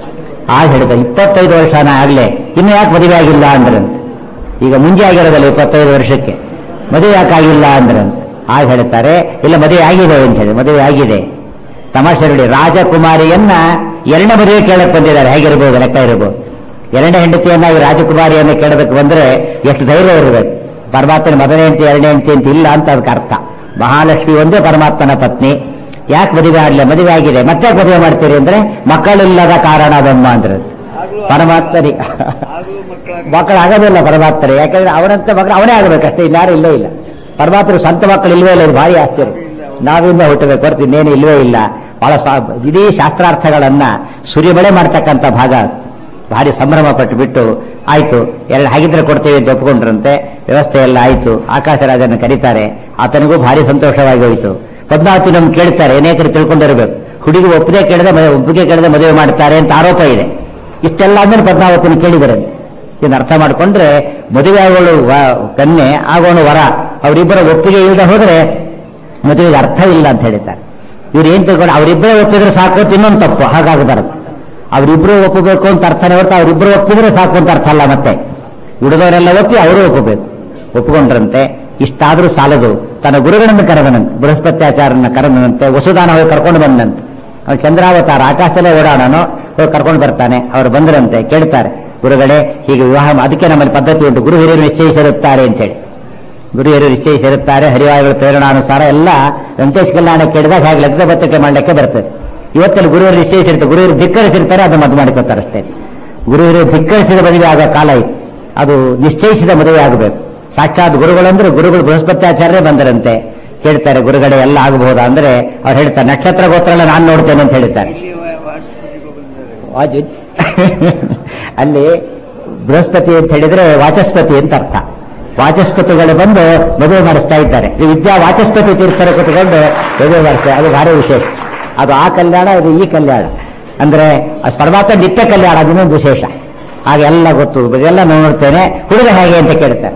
ಆಗ ಹೇಳಿದ, ಇಪ್ಪತ್ತೈದು ವರ್ಷನ ಆಗ್ಲೇ ಇನ್ನು ಯಾಕೆ ಮದುವೆ ಆಗಿಲ್ಲ ಅಂದ್ರಂತ. ಈಗ ಮುಂಜೆ ಆಗಿರೋದಲ್ಲ ಇಪ್ಪತ್ತೈದು ವರ್ಷಕ್ಕೆ, ಮದುವೆ ಯಾಕಾಗಿಲ್ಲ ಅಂದ್ರಂತ. ಆಗ ಹೇಳ್ತಾರೆ, ಇಲ್ಲ ಮದುವೆ ಆಗಿದೆ ಅಂತ ಹೇಳಿ. ಮದುವೆ ಆಗಿದೆ. ತಮಾಷೆ ನೋಡಿ, ರಾಜಕುಮಾರಿಯನ್ನ ಎರಡನೇ ಮದುವೆ ಕೇಳಕ್ ಬಂದಿದ್ದಾರೆ. ಹೇಗಿರ್ಬೋದು, ಲೆಕ್ಕ ಇರಬಹುದು. ಎರಡನೇ ಹೆಂಡತಿಯನ್ನಾಗಿ ರಾಜಕುಮಾರಿಯನ್ನ ಕೇಳೋದಕ್ಕೆ ಬಂದ್ರೆ ಎಷ್ಟು ಧೈರ್ಯ ಇರಬೇಕು. ಪರಮಾತ್ಮನ ಮೊದಲನೇ ಹೆಂಡತಿ ಎರಡನೇ ಹೆಂಡತಿ ಅಂತ ಇಲ್ಲ ಅಂತ ಅದಕ್ಕೆ ಅರ್ಥ. ಮಹಾಲಕ್ಷ್ಮಿ ಒಂದೇ ಪರಮಾತ್ಮನ ಪತ್ನಿ. ಯಾಕೆ ಮದುವೆ ಆಗಲಿಲ್ಲ, ಮದುವೆ ಆಗಿದೆ, ಮತ್ತೆ ಮದುವೆ ಮಾಡ್ತೀರಿ ಅಂದ್ರೆ ಮಕ್ಕಳಿಲ್ಲದ ಕಾರಣ ಬೊಮ್ಮ ಅಂದ್ರೆ ಪರಮಾತ್ಮರಿ ಮಕ್ಕಳು ಆಗೋದಿಲ್ಲ ಪರಮಾತ್ಮರಿ. ಯಾಕಂದ್ರೆ ಅವರಂತ ಮಕ್ಕಳು ಅವನೇ ಆಗಬೇಕಷ್ಟೇ, ಇನ್ಯಾರು ಇಲ್ಲೇ ಇಲ್ಲ. ಪರಮಾತ್ಮರು ಸ್ವಂತ ಮಕ್ಕಳು ಇಲ್ವೇ ಇಲ್ಲ, ಭಾರಿ ಆಶ್ಚರ್ಯ. ನಾವಿಂದ ಹುಟ್ಟಬೇಕು ಹೊರತು ಇನ್ನೇನು ಇಲ್ವೇ ಇಲ್ಲ. ಬಹಳ ಇಡೀ ಶಾಸ್ತ್ರಾರ್ಥಗಳನ್ನ ಸುರಿಮಳೆ ಮಾಡ್ತಕ್ಕಂಥ ಭಾಗ. ಭಾರಿ ಸಂಭ್ರಮ ಪಟ್ಟು ಬಿಟ್ಟು ಆಯ್ತು, ಎರಡು ಹಾಗಿದ್ರೆ ಕೊಡ್ತೇವೆ ಅಂತ ಒಪ್ಪಿಕೊಂಡ್ರಂತೆ. ವ್ಯವಸ್ಥೆ ಎಲ್ಲ ಆಯ್ತು. ಆಕಾಶರಾಜನ ಕರೀತಾರೆ. ಆತನಿಗೂ ಭಾರಿ ಸಂತೋಷವಾಗಿ ಹೋಯಿತು. ಪದ್ಮಾವತಿ ನಮ್ಗೆ ಕೇಳ್ತಾರೆ, ಅನೇಕರು ತಿಳ್ಕೊಂಡಿರಬೇಕು, ಹುಡುಗಿ ಒಪ್ಪಿಗೆ ಕೇಳದೆ ಒಪ್ಪಿಗೆ ಕೇಳದೆ ಮದುವೆ ಮಾಡ್ತಾರೆ ಅಂತ ಆರೋಪ ಇದೆ. ಇಷ್ಟೆಲ್ಲ ಆದ್ಮೇಲೆ ಪದ್ಮಾವತಿನ ಕೇಳಿದರೆ ಇದನ್ನು ಅರ್ಥ ಮಾಡಿಕೊಂಡ್ರೆ ಮದುವೆ ಆಗೋಳು ಕನ್ಯೆ, ಆಗೋಣ ವರ, ಅವರಿಬ್ಬರ ಒಪ್ಪಿಗೆ ಇಲ್ಲದೆ ಹೋದ್ರೆ ಮದುವೆಗೆ ಅರ್ಥ ಇಲ್ಲ ಅಂತ ಹೇಳಿದ್ದಾರೆ. ಇವ್ರು ಏನ್ ತಿಳ್ಕೊಂಡು ಅವರಿಬ್ಬರೇ ಒಪ್ಪಿದ್ರೆ ಸಾಕು ಅಂತ ಇನ್ನೊಂದು ತಪ್ಪು. ಹಾಗಾಗಬಾರದು. ಅವರಿಬ್ರು ಒಪ್ಪಬೇಕು ಅಂತ ಅರ್ಥನೇ ಹೊರತು ಅವರಿಬ್ರು ಒಪ್ಪಿದ್ರೆ ಸಾಕು ಅಂತ ಅರ್ಥ ಅಲ್ಲ. ಮತ್ತೆ ಉಳಿದವರೆಲ್ಲ ಒಪ್ಪಿ ಅವರು ಒಪ್ಪಬೇಕು. ಒಪ್ಪಿಕೊಂಡ್ರಂತೆ. ಇಷ್ಟಾದ್ರೂ ಸಾಲದು. ತನ್ನ ಗುರುಗಳನ್ನು ಕರೆದನಂತೆ, ಬೃಹಸ್ಪತ್ಯಾಚಾರನ ಕರೆದನಂತೆ. ವಸುದಾನ ಹೋಗಿ ಕರ್ಕೊಂಡು ಬಂದಂತೆ. ಅವ್ರು ಚಂದ್ರಾವತಾರ ಆಕಾಶದಲ್ಲೇ ಓಡಾಡೋನು, ಹೋಗಿ ಕರ್ಕೊಂಡು ಬರ್ತಾನೆ. ಅವರು ಬಂದರಂತೆ. ಕೇಳ್ತಾರೆ, ಗುರುಗಳೇ ಹೀಗೆ ವಿವಾಹ, ಅದಕ್ಕೆ ನಮ್ಮಲ್ಲಿ ಪದ್ಧತಿ ಉಂಟು, ಗುರು ಹಿರಿಯರು ನಿಶ್ಚಯಿಸಿರುತ್ತಾರೆ ಅಂತೇಳಿ. ಗುರುಹಿರು ನಿಶ್ಚಯಿಸಿರುತ್ತಾರೆ, ಹರಿವಾಯುಗಳು ಪ್ರೇರಣಾನುಸಾರ ಎಲ್ಲ ವೆಂಕಟೇಶ್ ಕಲ್ಯಾಣ ಕೇಳಿದಾಗ ಹಾಗೆ ಲಗ್ನ ಪತ್ರಿಕೆ ಮಾಡಲಿಕ್ಕೆ ಬರ್ತದೆ. ಇವತ್ತಲ್ಲಿ ಗುರುವರು ನಿಶ್ಚಯಿಸಿರ್ತಾರೆ, ಗುರುವರು ಧಿಕ್ಕರಿಸಿರ್ತಾರೆ, ಅದು ಮದುವೆ ಮಾಡಿಕೊತಾರೆ ಅಷ್ಟೇ. ಗುರುವರು ಧಿಕ್ಕರಿಸಿದ ಮದುವೆ ಆಗೋ ಕಾಲ ಇದು, ಅದು ನಿಶ್ಚಯಿಸಿದ ಮದುವೆ ಆಗಬೇಕು. ಸಾಕ್ಷಾತ್ ಗುರುಗಳಂದ್ರೆ ಗುರುಗಳು ಬೃಹಸ್ಪತ್ಯಾಚಾರ್ಯ ಬಂದರಂತೆ ಹೇಳ್ತಾರೆ, ಗುರುಗಳೇ ಎಲ್ಲ ಆಗಬಹುದಾ ಅಂದ್ರೆ ಅವ್ರು ಹೇಳ್ತಾರೆ ನಕ್ಷತ್ರ ಗೋತ್ರ ಎಲ್ಲ ನಾನು ನೋಡ್ತೇನೆ ಅಂತ ಹೇಳ್ತಾರೆ. ಅಲ್ಲಿ ಬೃಹಸ್ಪತಿ ಅಂತ ಹೇಳಿದ್ರೆ ವಾಚಸ್ಪತಿ ಅಂತ ಅರ್ಥ. ವಾಚಸ್ಪತಿಗಳು ಬಂದು ಮದುವೆ ಮಾಡಿಸ್ತಾ ಇದ್ದಾರೆ. ಈ ವಿದ್ಯಾ ವಾಚಸ್ಪತಿ ತೀರ್ಥರ ಕೂತ್ಕೊಂಡು ಮದುವೆ ಮಾಡಿಸ್ತಾರೆ, ಅದು ಭಾರಿ ವಿಶೇಷ. ಅದು ಆ ಕಲ್ಯಾಣ, ಇದು ಈ ಕಲ್ಯಾಣ ಅಂದ್ರೆ ಪರಮಾತ್ಮ ನಿತ್ಯ ಕಲ್ಯಾಣ, ಅದನ್ನೊಂದು ವಿಶೇಷ. ಹಾಗೆ ಎಲ್ಲ ಗೊತ್ತು, ಇದೆಲ್ಲ ನೋಡ್ತೇನೆ. ಹುಡುಗ ಹೇಗೆ ಅಂತ ಕೇಳ್ತಾರೆ,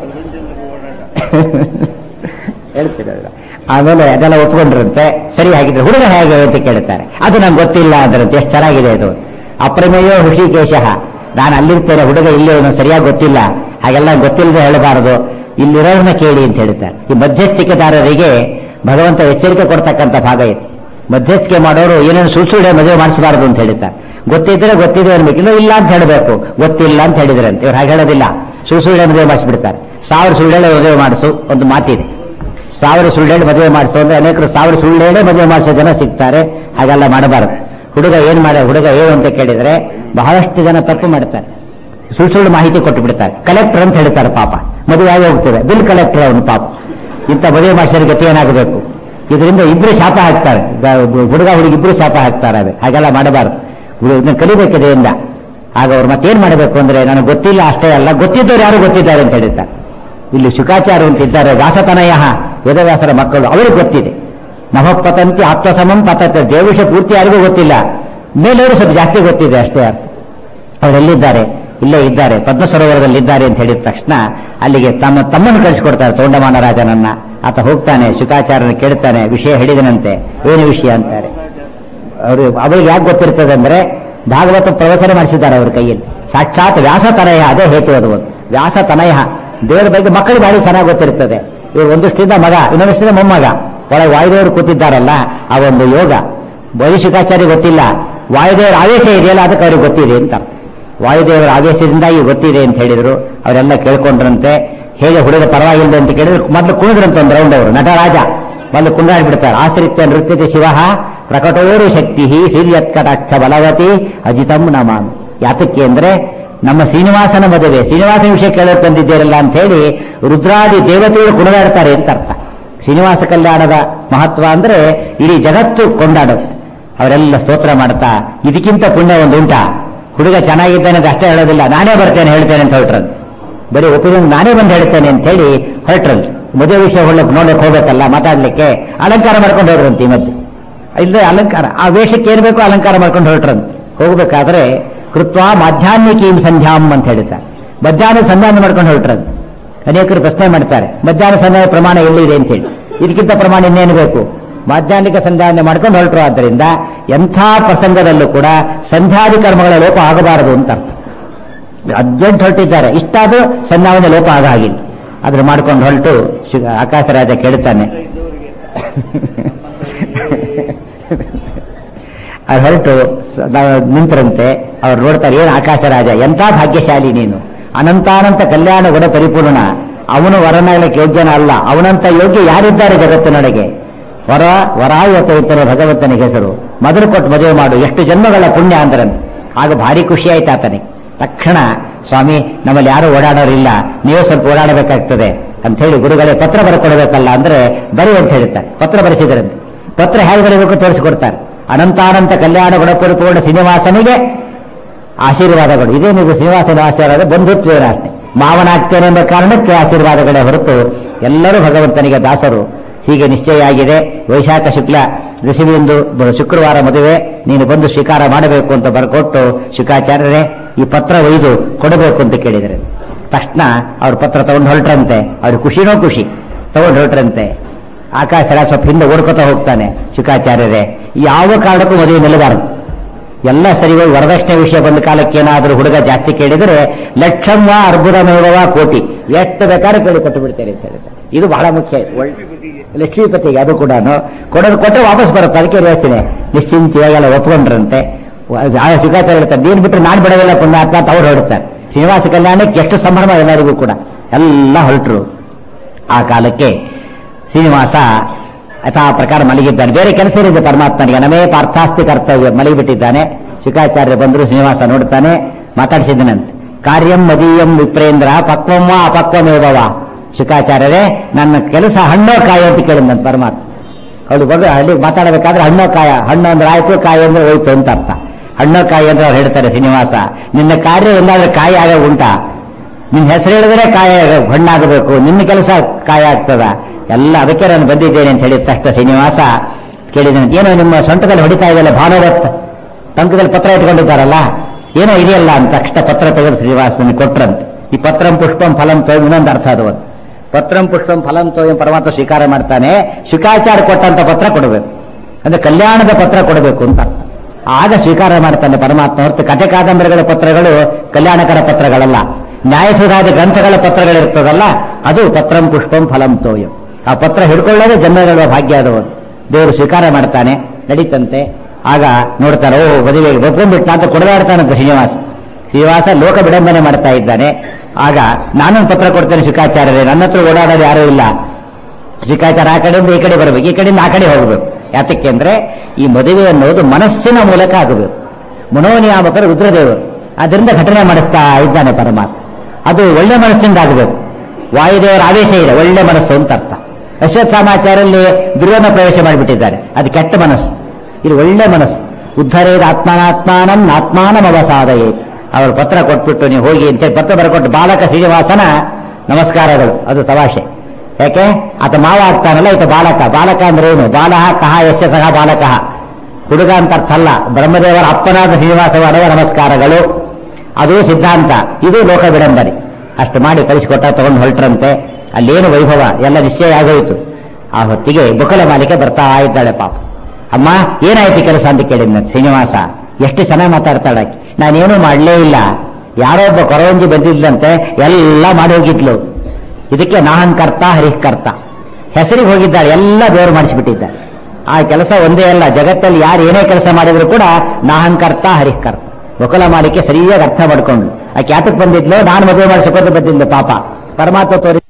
ಹೇಳ್ತೀರ. ಆಮೇಲೆ ಅದೆಲ್ಲ ಒಪ್ಕೊಂಡ್ರಂತೆ, ಸರಿ ಹಾಗಿದ್ರೆ ಹುಡುಗ ಹೇಗೆ ಅಂತ ಕೇಳ್ತಾರೆ. ಅದು ನಂಗೆ ಗೊತ್ತಿಲ್ಲ ಅಂದ್ರಂತೆ. ಎಷ್ಟು ಚೆನ್ನಾಗಿದೆ ಇದು. ಅಪ್ರಮೇಯೋ ಹೃಷಿಕೇಶ, ನಾನು ಅಲ್ಲಿರ್ತೇನೆ, ಹುಡುಗ ಇಲ್ಲಿ ಸರಿಯಾಗಿ ಗೊತ್ತಿಲ್ಲ, ಹಾಗೆಲ್ಲ ಗೊತ್ತಿಲ್ಲದೆ ಹೇಳಬಾರದು, ಇಲ್ಲಿರೋರನ್ನ ಕೇಳಿ ಅಂತ ಹೇಳ್ತಾರೆ. ಈ ಮಧ್ಯಸ್ಥಿಕೆದಾರರಿಗೆ ಭಗವಂತ ಎಚ್ಚರಿಕೆ ಕೊಡ್ತಕ್ಕಂಥ ಭಾಗ ಇದೆ. ಮಧ್ಯಸ್ಥಿಕೆ ಮಾಡೋರು ಏನೇನು ಸುಳ್ಳು ಸುಳ್ಳೆ ಮದುವೆ ಮಾಡಿಸಬಾರದು ಅಂತ ಹೇಳ್ತಾರೆ. ಗೊತ್ತಿದ್ರೆ ಗೊತ್ತಿದೆ ಅನ್ಬೇಕು, ಇಲ್ಲ ಇಲ್ಲ ಅಂತ ಹೇಳಬೇಕು. ಗೊತ್ತಿಲ್ಲ ಅಂತ ಹೇಳಿದ್ರಂತೆ, ಇವ್ರು ಹಾಗೆ ಹೇಳೋದಿಲ್ಲ, ಸುಳ್ಳು ಸುಳ್ಳೆ ಮದುವೆ ಮಾಡಿಸ್ಬಿಡ್ತಾರೆ. ಸಾವಿರ ಸುಳ್ಳೆಳೆ ಮದುವೆ ಮಾಡಿಸು ಒಂದು ಮಾತಿದೆ. ಸಾವಿರ ಸುಳ್ಳೆಳೆ ಮದುವೆ ಮಾಡಿಸು ಅಂದ್ರೆ ಅನೇಕರು ಸಾವಿರ ಸುಳ್ಳೆಳೆ ಮದುವೆ ಮಾಡಿಸೋ ಜನ ಸಿಗ್ತಾರೆ. ಹಾಗೆಲ್ಲ ಮಾಡಬಾರದು. ಹುಡುಗ ಏನ್ ಮಾಡ ಹುಡುಗ ಏನು ಅಂತ ಕೇಳಿದ್ರೆ ಬಹಳಷ್ಟು ಜನ ತಪ್ಪು ಮಾಡ್ತಾರೆ, ಸುಳ್ಳು ಸುಳ್ಳು ಮಾಹಿತಿ ಕೊಟ್ಟು ಬಿಡ್ತಾರೆ. ಕಲೆಕ್ಟರ್ ಅಂತ ಹೇಳ್ತಾರೆ, ಪಾಪ ಮದುವೆ ಆಗಿ ಹೋಗ್ತದೆ, ಬಿಲ್ ಕಲೆಕ್ಟರ್ ಅವನು ಪಾಪ. ಇಂಥ ಮದುವೆ ಮಾಡಿಸೋರ ಗತಿ ಏನಾಗಬೇಕು? ಇದರಿಂದ ಇಬ್ರು ಶಾಪ ಹಾಕ್ತಾರೆ, ಹುಡುಗ ಹುಡುಗಿ ಇಬ್ರು ಶಾಪ ಹಾಕ್ತಾರೆ. ಅದು ಹಾಗೆಲ್ಲ ಮಾಡಬಾರದು. ಇದನ್ನ ಕಲಿಬೇಕಿದೆಯಿಂದ. ಆಗ ಅವ್ರು ಮತ್ತೇನ್ ಮಾಡಬೇಕು ಅಂದ್ರೆ ನನಗೆ ಗೊತ್ತಿಲ್ಲ ಅಷ್ಟೇ ಅಲ್ಲ, ಗೊತ್ತಿದ್ದವ್ರು ಯಾರು ಗೊತ್ತಿದ್ದಾರೆ ಅಂತ ಹೇಳ್ತಾರೆ. ಇಲ್ಲಿ ಶುಕಾಚಾರ್ಯ ಅಂತ ಇದ್ದಾರೆ, ವ್ಯಾಸತನಯ ವೇದವ್ಯಾಸರ ಮಕ್ಕಳು, ಅವರಿಗೆ ಗೊತ್ತಿದೆ. ನಭಪತಂತಿ ಆತ್ಮಸಮಂ ಪತತೆ, ದೇವಶ ಪೂರ್ತಿ ಯಾರಿಗೂ ಗೊತ್ತಿಲ್ಲ, ಮೇಲೆಯವರು ಸ್ವಲ್ಪ ಜಾಸ್ತಿ ಗೊತ್ತಿದೆ ಅಷ್ಟೇ. ಅರ್ಥ ಅವರೆಲ್ಲಿದ್ದಾರೆ? ಇಲ್ಲೇ ಇದ್ದಾರೆ, ಪದ್ಮ ಸರೋವರದಲ್ಲಿದ್ದಾರೆ ಅಂತ ಹೇಳಿದ ತಕ್ಷಣ ಅಲ್ಲಿಗೆ ತಮ್ಮ ತಮ್ಮನ್ನು ಕಳಿಸಿಕೊಡ್ತಾರೆ, ತೋಂಡಮಾನ ರಾಜನನ್ನ. ಆತ ಹೋಗ್ತಾನೆ, ಶುಕಾಚಾರ್ಯನ ಕೇಳ್ತಾನೆ, ವಿಷಯ ಹೇಳಿದನಂತೆ. ಏನು ವಿಷಯ ಅಂತಾರೆ. ಅವರು ಅವರಿಗೆ ಯಾಕೆ ಗೊತ್ತಿರ್ತದೆ ಅಂದ್ರೆ ಭಾಗವತ ಪ್ರವಚನ ಮಾಡಿಸಿದ್ದಾರೆ ಅವ್ರ ಕೈಯಲ್ಲಿ. ಸಾಕ್ಷಾತ್ ವ್ಯಾಸತನಯ, ಅದೇ ಹೇತು ಅದು. ವ್ಯಾಸತನಯ ದೇವರ ಬಗ್ಗೆ ಮಕ್ಕಳಿಗೆ ಭಾರಿ ಚೆನ್ನಾಗಿ ಗೊತ್ತಿರ್ತದೆ. ಇವರು ಒಂದಷ್ಟಿಂದ ಮಗ, ಇನ್ನೊಂದಷ್ಟಿಂದ ಮೊಮ್ಮಗ, ಒಳಗೆ ವಾಯುದೇವರು ಕೂತಿದ್ದಾರಲ್ಲ, ಆ ಒಂದು ಯೋಗ ಬೈಶುಕಾಚಾರ್ಯ ಗೊತ್ತಿಲ್ಲ. ವಾಯುದೇವರ ಆವೇಶ ಇದೆಯಲ್ಲ, ಅದಕ್ಕೆ ಅವ್ರಿಗೆ ಗೊತ್ತಿದೆ ಅಂತ. ವಾಯುದೇವರ ಆವೇಶದಿಂದಾಗಿ ಗೊತ್ತಿದೆ ಅಂತ ಹೇಳಿದ್ರು. ಅವರೆಲ್ಲ ಕೇಳ್ಕೊಂಡ್ರಂತೆ. ಹೇಗೆ ಹುಡುಗ ಪರವಾಗಿಲ್ಲ ಅಂತ ಕೇಳಿದ್ರು, ಮೊದಲು ಕುಣಿದ್ರಂತ ಒಂದು ರೌಂಡ್ ಅವರು, ನಟರಾಜ ಮೊದಲು ಕುಣಿದಾಡ್ಬಿಡ್ತಾರೆ. ಆಶ್ರಿತ್ಯ ನೃತ್ಯತೆ ಶಿವ ಪ್ರಕಟೋರು ಶಕ್ತಿ ಹಿರಿಯತ್ಕಟಾಕ್ಷ ಬಲವತಿ ಅಜಿತಂ ನಮಾಮಿ. ಯಾತಕ್ಕೆ ಅಂದ್ರೆ ನಮ್ಮ ಶ್ರೀನಿವಾಸನ ಮದುವೆ, ಶ್ರೀನಿವಾಸನ ವಿಷಯ ಕೇಳೋಕೆ ತಂದಿದ್ದೀರಲ್ಲ ಅಂತ ಹೇಳಿ ರುದ್ರಾದಿ ದೇವತೆಗಳು ಕುಣಿದಾಡ್ತಾರೆ ಅಂತ ಅರ್ಥ. ಶ್ರೀನಿವಾಸ ಕಲ್ಯಾಣದ ಮಹತ್ವ ಅಂದ್ರೆ ಇಡೀ ಜಗತ್ತು ಕೊಂಡಾಡುತ್ತೆ. ಅವರೆಲ್ಲ ಸ್ತೋತ್ರ ಮಾಡ್ತಾ, ಇದಕ್ಕಿಂತ ಪುಣ್ಯ ಒಂದು ಉಂಟಾ? ಹುಡುಗ ಚೆನ್ನಾಗಿದ್ದಾನೆ ಅಂತ ಅಷ್ಟೇ ಹೇಳೋದಿಲ್ಲ, ನಾನೇ ಬರ್ತೇನೆ ಹೇಳ್ತೇನೆ ಅಂತ ಹೊರಟ್ರಂತೆ. ಬರೀ ಒಪ್ಪಿಕೊಂಡು ನಾನೇ ಬಂದು ಹೇಳ್ತೇನೆ ಅಂತ ಹೇಳಿ ಹೊರಟ್ರಂತೆ. ಮದುವೆ ವಿಷಯ ಹೊಳ್ಳಕ್ಕೆ ನೋಡಕ್ಕೆ ಹೋಗ್ಬೇಕಲ್ಲ, ಮಾತಾಡ್ಲಿಕ್ಕೆ ಅಲಂಕಾರ ಮಾಡ್ಕೊಂಡು ಹೋಗ್ರಂತೆ. ಈ ಮಧ್ಯೆ ಇಲ್ಲದೆ ಅಲಂಕಾರ, ಆ ವೇಷಕ್ಕೆ ಏನ್ ಬೇಕೋ ಅಲಂಕಾರ ಮಾಡ್ಕೊಂಡು ಹೊರಟ್ರಂತೆ. ಹೋಗ್ಬೇಕಾದ್ರೆ ಕೃತ್ವ ಮಾಧ್ಯಾಹ್ನಿಕೀಂ ಸಂಧ್ಯಾಂ ಅಂತ ಹೇಳ್ತಾರೆ. ಮಧ್ಯಾಹ್ನ ಸಂಧ್ಯಾನ ಮಾಡ್ಕೊಂಡು ಹೊರಟ್ರಂತೆ. ಅನೇಕರು ಪ್ರಶ್ನೆ ಮಾಡ್ತಾರೆ, ಮಧ್ಯಾಹ್ನ ಸಂಧ್ಯಾನ ಪ್ರಮಾಣ ಎಲ್ಲಿದೆ ಅಂತ ಹೇಳಿ. ಇದಕ್ಕಿಂತ ಪ್ರಮಾಣ ಇನ್ನೇನು ಬೇಕು? ಮಾಧ್ಯಾಹ್ನಿಕ ಸಂಧ್ಯಾನ ಮಾಡ್ಕೊಂಡು ಹೊರಟರು. ಆದ್ದರಿಂದ ಎಂಥ ಪ್ರಸಂಗದಲ್ಲೂ ಕೂಡ ಸಂಧ್ಯಾದಿ ಕರ್ಮಗಳ ಲೋಪ ಆಗಬಾರದು ಅಂತ ಅರ್ಥ. ಅರ್ಜೆಂಟ್ ಹೊರಟಿದ್ದಾರೆ, ಇಷ್ಟಾದ್ರೂ ಸಂಧ್ಯಾವನೆ ಲೋಪ ಆಗ ಆಗಿಲ್ಲ. ಅದ್ರ ಮಾಡ್ಕೊಂಡು ಹೊರಟು ಆಕಾಶರಾಜ ಕೇಳ್ತಾನೆ. ಅವ್ರು ಹೊರಟು ನಿಂತರಂತೆ. ಅವ್ರು ನೋಡ್ತಾರೆ, ಏನು ಆಕಾಶರಾಜ ಎಂಥ ಭಾಗ್ಯಶಾಲಿ ನೀನು, ಅನಂತಾನಂತ ಕಲ್ಯಾಣ ಗುಣ ಪರಿಪೂರ್ಣ. ಅವನು ವರನಾಗಲಿಕ್ಕೆ ಯೋಗ್ಯನ ಅಲ್ಲ, ಅವನಂತ ಯೋಗ್ಯ ಯಾರಿದ್ದಾರೆ ಜಗತ್ತಿನೊಳಗೆ? ವರ ವರಾಯುವತ ಭಗವಂತನಿಗೆ ಹೆಸರು. ಮೊದಲು ಕೊಟ್ಟು ಮದುವೆ ಮಾಡು, ಎಷ್ಟು ಜನ್ಮಗಳ ಪುಣ್ಯ ಅಂದ್ರಂತೆ. ಆಗ ಭಾರಿ ಖುಷಿ ಆಯ್ತು ಆತನಿಗೆ. ತಕ್ಷಣ ಸ್ವಾಮಿ ನಮ್ಮಲ್ಲಿ ಯಾರು ಓಡಾಡೋರಿಲ್ಲ, ನೀವೇ ಸ್ವಲ್ಪ ಓಡಾಡಬೇಕಾಗ್ತದೆ ಅಂತ ಹೇಳಿ ಗುರುಗಳೇ ಪತ್ರ ಬರ್ಕೊಡ್ಬೇಕಲ್ಲ ಅಂದ್ರೆ ಬರಿ ಅಂತ ಹೇಳ್ತಾರೆ. ಪತ್ರ ಬರೆಸಿದ್ರಂತೆ. ಪತ್ರ ಹೇಗೆ ಬರೀಬೇಕು ತೋರಿಸಿಕೊಡ್ತಾರೆ. ಅನಂತಾನಂತ ಕಲ್ಯಾಣ ಗುಣಪರಿಪೂರ್ಣ ಶ್ರೀನಿವಾಸನಿಗೆ ಆಶೀರ್ವಾದಗಳು. ಇದೇ ನೀವು ಶ್ರೀನಿವಾಸನ ಆಶೀರ್ವಾದ ಬಂಧುತ್ವೇನ ಅಷ್ಟೇ. ಮಾವನಾಗ್ತೇನೆ ಎಂಬ ಕಾರಣಕ್ಕೆ ಆಶೀರ್ವಾದಗಳೇ ಹೊರತು ಎಲ್ಲರೂ ಭಗವಂತನಿಗೆ ದಾಸರು. ಹೀಗೆ ನಿಶ್ಚಯ ಆಗಿದೆ. ವೈಶಾಖ ಶುಕ್ಲ ಋಷಿವಿಂದು ಶುಕ್ರವಾರ ಮದುವೆ, ನೀನು ಬಂದು ಸ್ವೀಕಾರ ಮಾಡಬೇಕು ಅಂತ ಬರ್ಕೊಟ್ಟು ಶುಕಾಚಾರ್ಯರೇ ಈ ಪತ್ರ ಒಯ್ದು ಕೊಡಬೇಕು ಅಂತ ಕೇಳಿದರೆ ತಕ್ಷಣ ಅವ್ರ ಪತ್ರ ತಗೊಂಡು ಹೊರಟ್ರಂತೆ. ಅವ್ರ ಖುಷಿನೋ ಖುಷಿ, ತಗೊಂಡು ಹೊರಟ್ರಂತೆ. ಆಕಾಶ ಸ್ವಲ್ಪ ಹಿಂದೆ ಓಡ್ಕೊತಾ ಹೋಗ್ತಾನೆ. ಶುಕಾಚಾರ್ಯರೇ ಯಾವ ಕಾರಣಕ್ಕೂ ಮದುವೆ ನಿಲ್ಲಬಾರದು, ಎಲ್ಲ ಸರಿ ಹೋಗಿ ವರದಕ್ಷಿಣೆ ವಿಷಯ ಬಂದ ಕಾಲಕ್ಕೆ ಏನಾದರೂ ಹುಡುಗ ಜಾಸ್ತಿ ಕೇಳಿದರೆ ಲಕ್ಷವ ಅರ್ಬುದ ಮೇಳವ ಕೋಟಿ ಎಷ್ಟು ಬೇಕಾದ್ರೆ ಕೇಳಿ ಕೊಟ್ಟು ಬಿಡ್ತೇನೆ ಅಂತ ಹೇಳಿದ್ದಾರೆ. ಇದು ಬಹಳ ಮುಖ್ಯ. ಲಕ್ಷ್ಮೀಪತಿಗೆ ಅದು ಕೂಡ ಕೊಡೋದು ಕೊಟ್ಟರೆ ವಾಪಸ್ ಬರುತ್ತೆ. ಅದಕ್ಕೆ ಯೋಚನೆ ನಿಶ್ಚಿಂತೆಯಾಗೆಲ್ಲ ಒಪ್ಕೊಂಡ್ರಂತೆ. ಶುಕಾಚಾರ್ಯ ಹೇಳ್ತಾರೆ, ನೀನು ಬಿಟ್ಟರೆ ನಾನು ಬಿಡೋದಿಲ್ಲ ಪುಣ್ಯಾತ್ಮ ಅಂತ ಅವ್ರು ಹೊರಡ್ತಾರೆ. ಶ್ರೀನಿವಾಸ ಕಲ್ಯಾಣಕ್ಕೆ ಎಷ್ಟು ಸಂಭ್ರಮ ಎಲ್ಲರಿಗೂ ಕೂಡ. ಎಲ್ಲ ಹೊರಟರು. ಆ ಕಾಲಕ್ಕೆ ಶ್ರೀನಿವಾಸ ಯಥಾ ಪ್ರಕಾರ ಮಲಗಿದ್ದಾನೆ. ಬೇರೆ ಕೆಲಸ ಇರಿದೆ ಪರಮಾತ್ಮನಿಗೆ, ನಮೇ ಪಾರ್ಥಾಸ್ತಿ ಕರ್ತವ್ಯ, ಮಲಗಿಬಿಟ್ಟಿದ್ದಾನೆ. ಶುಕಾಚಾರ್ಯ ಬಂದರು, ಶ್ರೀನಿವಾಸ ನೋಡ್ತಾನೆ, ಮಾತಾಡಿಸಿದ್ದನಂತೆ. ಕಾರ್ಯಂ ಮದೀಯಂ ವಿಪ್ರೇಂದ್ರ ಪಕ್ವಂ ವಾ ಅಪಕ್ವಮೇವವಾ. ಶುಕಾಚಾರ್ಯರೇ, ನನ್ನ ಕೆಲಸ ಹಣ್ಣೋ ಕಾಯ ಅಂತ ಕೇಳಿದಂತೆ ಪರಮಾತ್ಮ. ಅವಳು ಬಗ್ಗೆ ಹಳ್ಳಿ ಮಾತಾಡಬೇಕಾದ್ರೆ ಹಣ್ಣೋ ಕಾಯ, ಹಣ್ಣು ಅಂದ್ರೆ ಆಯ್ತು, ಕಾಯಿ ಅಂದ್ರೆ ಹೋಯ್ತು ಅಂತ ಅರ್ಥ. ಹಣ್ಣೋ ಕಾಯಿ ಅಂದ್ರೆ ಅವ್ರು ಹೇಳ್ತಾರೆ, ಶ್ರೀನಿವಾಸ ನಿನ್ನ ಕಾರ್ಯ ಎಲ್ಲಾದ್ರೂ ಕಾಯಿ ಆಗ ಉಂಟಾ? ನಿನ್ನ ಹೆಸರು ಹೇಳಿದ್ರೆ ಕಾಯ ಹಣ್ಣಾಗಬೇಕು, ನಿನ್ನ ಕೆಲಸ ಕಾಯ ಆಗ್ತದ ಎಲ್ಲ, ಅದಕ್ಕೆ ನಾನು ಬಂದಿದ್ದೇನೆ ಅಂತ ಹೇಳಿದ ತಕ್ಷಣ ಶ್ರೀನಿವಾಸ ಕೇಳಿದ್ದೇನೆ, ಏನೋ ನಿಮ್ಮ ಸೊಂಟದಲ್ಲಿ ಹೊಡಿತಾ ಇದೆಯಲ್ಲ ಭಾನುವತ್ ಟಂಕದಲ್ಲಿ ಪತ್ರ ಇಟ್ಕೊಂಡಿದ್ದಾರಲ್ಲ, ಏನೋ ಇದೆಯಲ್ಲ ಅಂತ ತಕ್ಷಣ ಪತ್ರ ತೆಗೆದು ಶ್ರೀನಿವಾಸನಿಗೆ ಕೊಟ್ರಂತೆ. ಈ ಪತ್ರಂ ಪುಷ್ಪಂ ಫಲಂ ತೋಯಂ ಇನ್ನೊಂದು ಅರ್ಥ ಅದು. ಪತ್ರಂ ಪುಷ್ಪಂ ಫಲಂ ತೋಯಂ ಪರಮಾತ್ಮ ಸ್ವೀಕಾರ ಮಾಡ್ತಾನೆ. ಶುಕಾಚಾರ ಕೊಟ್ಟಂತ ಪತ್ರ ಕೊಡಬೇಕು, ಅಂದ್ರೆ ಕಲ್ಯಾಣದ ಪತ್ರ ಕೊಡಬೇಕು ಅಂತ ಅರ್ಥ. ಆಗ ಸ್ವೀಕಾರ ಮಾಡ್ತಾನೆ ಪರಮಾತ್ಮ. ಹೊರತು ಕಥೆ ಕಾದಂಬರಿಗಳ ಪತ್ರಗಳು ಕಲ್ಯಾಣಕರ ಪತ್ರಗಳಲ್ಲ. ನ್ಯಾಯಸುಧಾದ ಗ್ರಂಥಗಳ ಪತ್ರಗಳಿರ್ತದಲ್ಲ, ಅದು ಪತ್ರಂ ಪುಷ್ಪಂ ಫಲಂ ತೋಯಂ. ಆ ಪತ್ರ ಹಿಡ್ಕೊಳ್ಳೋದೇ ಜನ್ಮಗಳ ಭಾಗ್ಯ ಅದು. ದೇವರು ಸ್ವೀಕಾರ ಮಾಡ್ತಾನೆ, ನಡೀತಂತೆ. ಆಗ ನೋಡ್ತಾರೆ, ಓ ಬದಿಗೆ ಒಪ್ಕೊಂಡ್ಬಿಟ್ಟ ಅಂತ ಕೊಡದಾಡ್ತಾನಂತ ಶ್ರೀನಿವಾಸ. ಶ್ರೀನಿವಾಸ ಲೋಕ ವಿಡಂಬನೆ ಮಾಡ್ತಾ ಇದ್ದಾನೆ. ಆಗ ನಾನೊಂದು ಪತ್ರ ಕೊಡ್ತೇನೆ ಶುಕಾಚಾರ್ಯರೇ, ನನ್ನ ಹತ್ರ ಓಡಾಡೋದು ಯಾರೂ ಇಲ್ಲ. ಶುಕಾಚಾರ ಆ ಕಡೆಯಿಂದ ಈ ಕಡೆ ಬರಬೇಕು, ಈ ಕಡೆಯಿಂದ ಆ ಕಡೆ ಹೋಗಬೇಕು. ಯಾತಕ್ಕೆ ಅಂದ್ರೆ ಈ ಮದುವೆ ಅನ್ನೋದು ಮನಸ್ಸಿನ ಮೂಲಕ ಆಗಬೇಕು. ಮನೋನಿಯಾಮಕರು ರುದ್ರದೇವರು, ಅದರಿಂದ ಘಟನೆ ಮಾಡಿಸ್ತಾ ಇದ್ದಾನೆ ಪರಮಾತ್ಮ. ಅದು ಒಳ್ಳೆ ಮನಸ್ಸಿಂದ ಆಗಬೇಕು. ವಾಯುದೇವರ ಆದೇಶ ಇದೆ, ಒಳ್ಳೆ ಮನಸ್ಸು ಅಂತ ಅರ್ಥ. ಅಶ್ವತ್ಥಾಮಾಚಾರ್ಯಲ್ಲಿ ದುರ್ಯೋಧನ ಪ್ರವೇಶ ಮಾಡಿಬಿಟ್ಟಿದ್ದಾರೆ, ಅದು ಕೆಟ್ಟ ಮನಸ್ಸು. ಇದು ಒಳ್ಳೆ ಮನಸ್ಸು. ಉದ್ಧರೇದ ಆತ್ಮಾನಾತ್ಮಾನಂ ಆತ್ಮಾನಂ ಅವಸಾದಯೇ. ಅವರು ಪತ್ರ ಕೊಟ್ಬಿಟ್ಟು ನೀವು ಹೋಗಿ ಅಂತೇಳಿ ಪತ್ರ ಬರಕೊಟ್ಟು ಬಾಲಕ ಶ್ರೀನಿವಾಸನ ನಮಸ್ಕಾರಗಳು, ಅದು ಸವಾಶೆ. ಯಾಕೆ ಆತ ಮಾವ ಆಗ್ತಾನಲ್ಲ, ಈತ ಬಾಲಕ. ಬಾಲಕ ಅಂದ್ರೆ ಏನು? ಬಾಲಃ ಕಹ ಯಶ್ಯ ಸಹ ಬಾಲಕಃ, ಹುಡುಗ ಅಂತ ಅರ್ಥ ಅಲ್ಲ. ಬ್ರಹ್ಮದೇವರ ಅಪ್ಪನಾದ ಶ್ರೀನಿವಾಸ ಮಾಡುವ ನಮಸ್ಕಾರಗಳು, ಅದು ಸಿದ್ಧಾಂತ, ಇದು ಲೋಕ ವಿಡಂಬನೆ. ಅಷ್ಟು ಮಾಡಿ ಕಳಿಸಿಕೊಟ್ಟ, ತಗೊಂಡು ಹೊರಟ್ರಂತೆ. ಅಲ್ಲೇನು ವೈಭವ ಎಲ್ಲ ನಿಶ್ಚಯ ಆಗೋಯಿತು. ಆ ಹೊತ್ತಿಗೆ ಬುಕಲ ಮಾಲಿಕೆ ಬರ್ತಾ ಇದ್ದಾಳೆ. ಪಾಪ, ಅಮ್ಮ ಏನಾಯ್ತು ಕೆಲಸ ಅಂತ ಕೇಳಿದ್ನ ಶ್ರೀನಿವಾಸ. ಎಷ್ಟು ಚೆನ್ನಾಗಿ ಮಾತಾಡ್ತಾಳೆ. ನಾನೇನು ಮಾಡಲೇ ಇಲ್ಲ, ಯಾರೊಬ್ಬ ಕೊರವಂಜಿ ಬಂದಿದ್ಲಂತೆ, ಎಲ್ಲ ಮಾಡಿ ಹೋಗಿದ್ಲು. ಇದಕ್ಕೆ ನಾಹಂಕರ್ತ ಹರಿಕರ್ತ, ಹೆಸರಿಗೆ ಹೋಗಿದ್ದಾಳೆ, ಎಲ್ಲ ದೇವರು ಮಾಡಿಸಿಬಿಟ್ಟಿದ್ದಾರೆ. ಆ ಕೆಲಸ ಒಂದೇ ಅಲ್ಲ, ಜಗತ್ತಲ್ಲಿ ಯಾರು ಏನೇ ಕೆಲಸ ಮಾಡಿದ್ರು ಕೂಡ ನಾಹಂಕರ್ತ ಹರಿಕರ್ತ. ಬಕುಲ ಮಾಲಿಕೆ ಸರಿಯಾಗಿ ಅರ್ಥ ಮಾಡ್ಕೊಂಡು, ಆಕೆ ಯಾತಕ್ಕೆ ಬಂದಿದ್ಲು, ನಾನು ಮದುವೆ ಮಾಡಿಸಿಕೊಂಡು ಬಂದಿದ್ಲು. ಪಾಪ ಪರಮಾತ್ಮ ತೋರಿ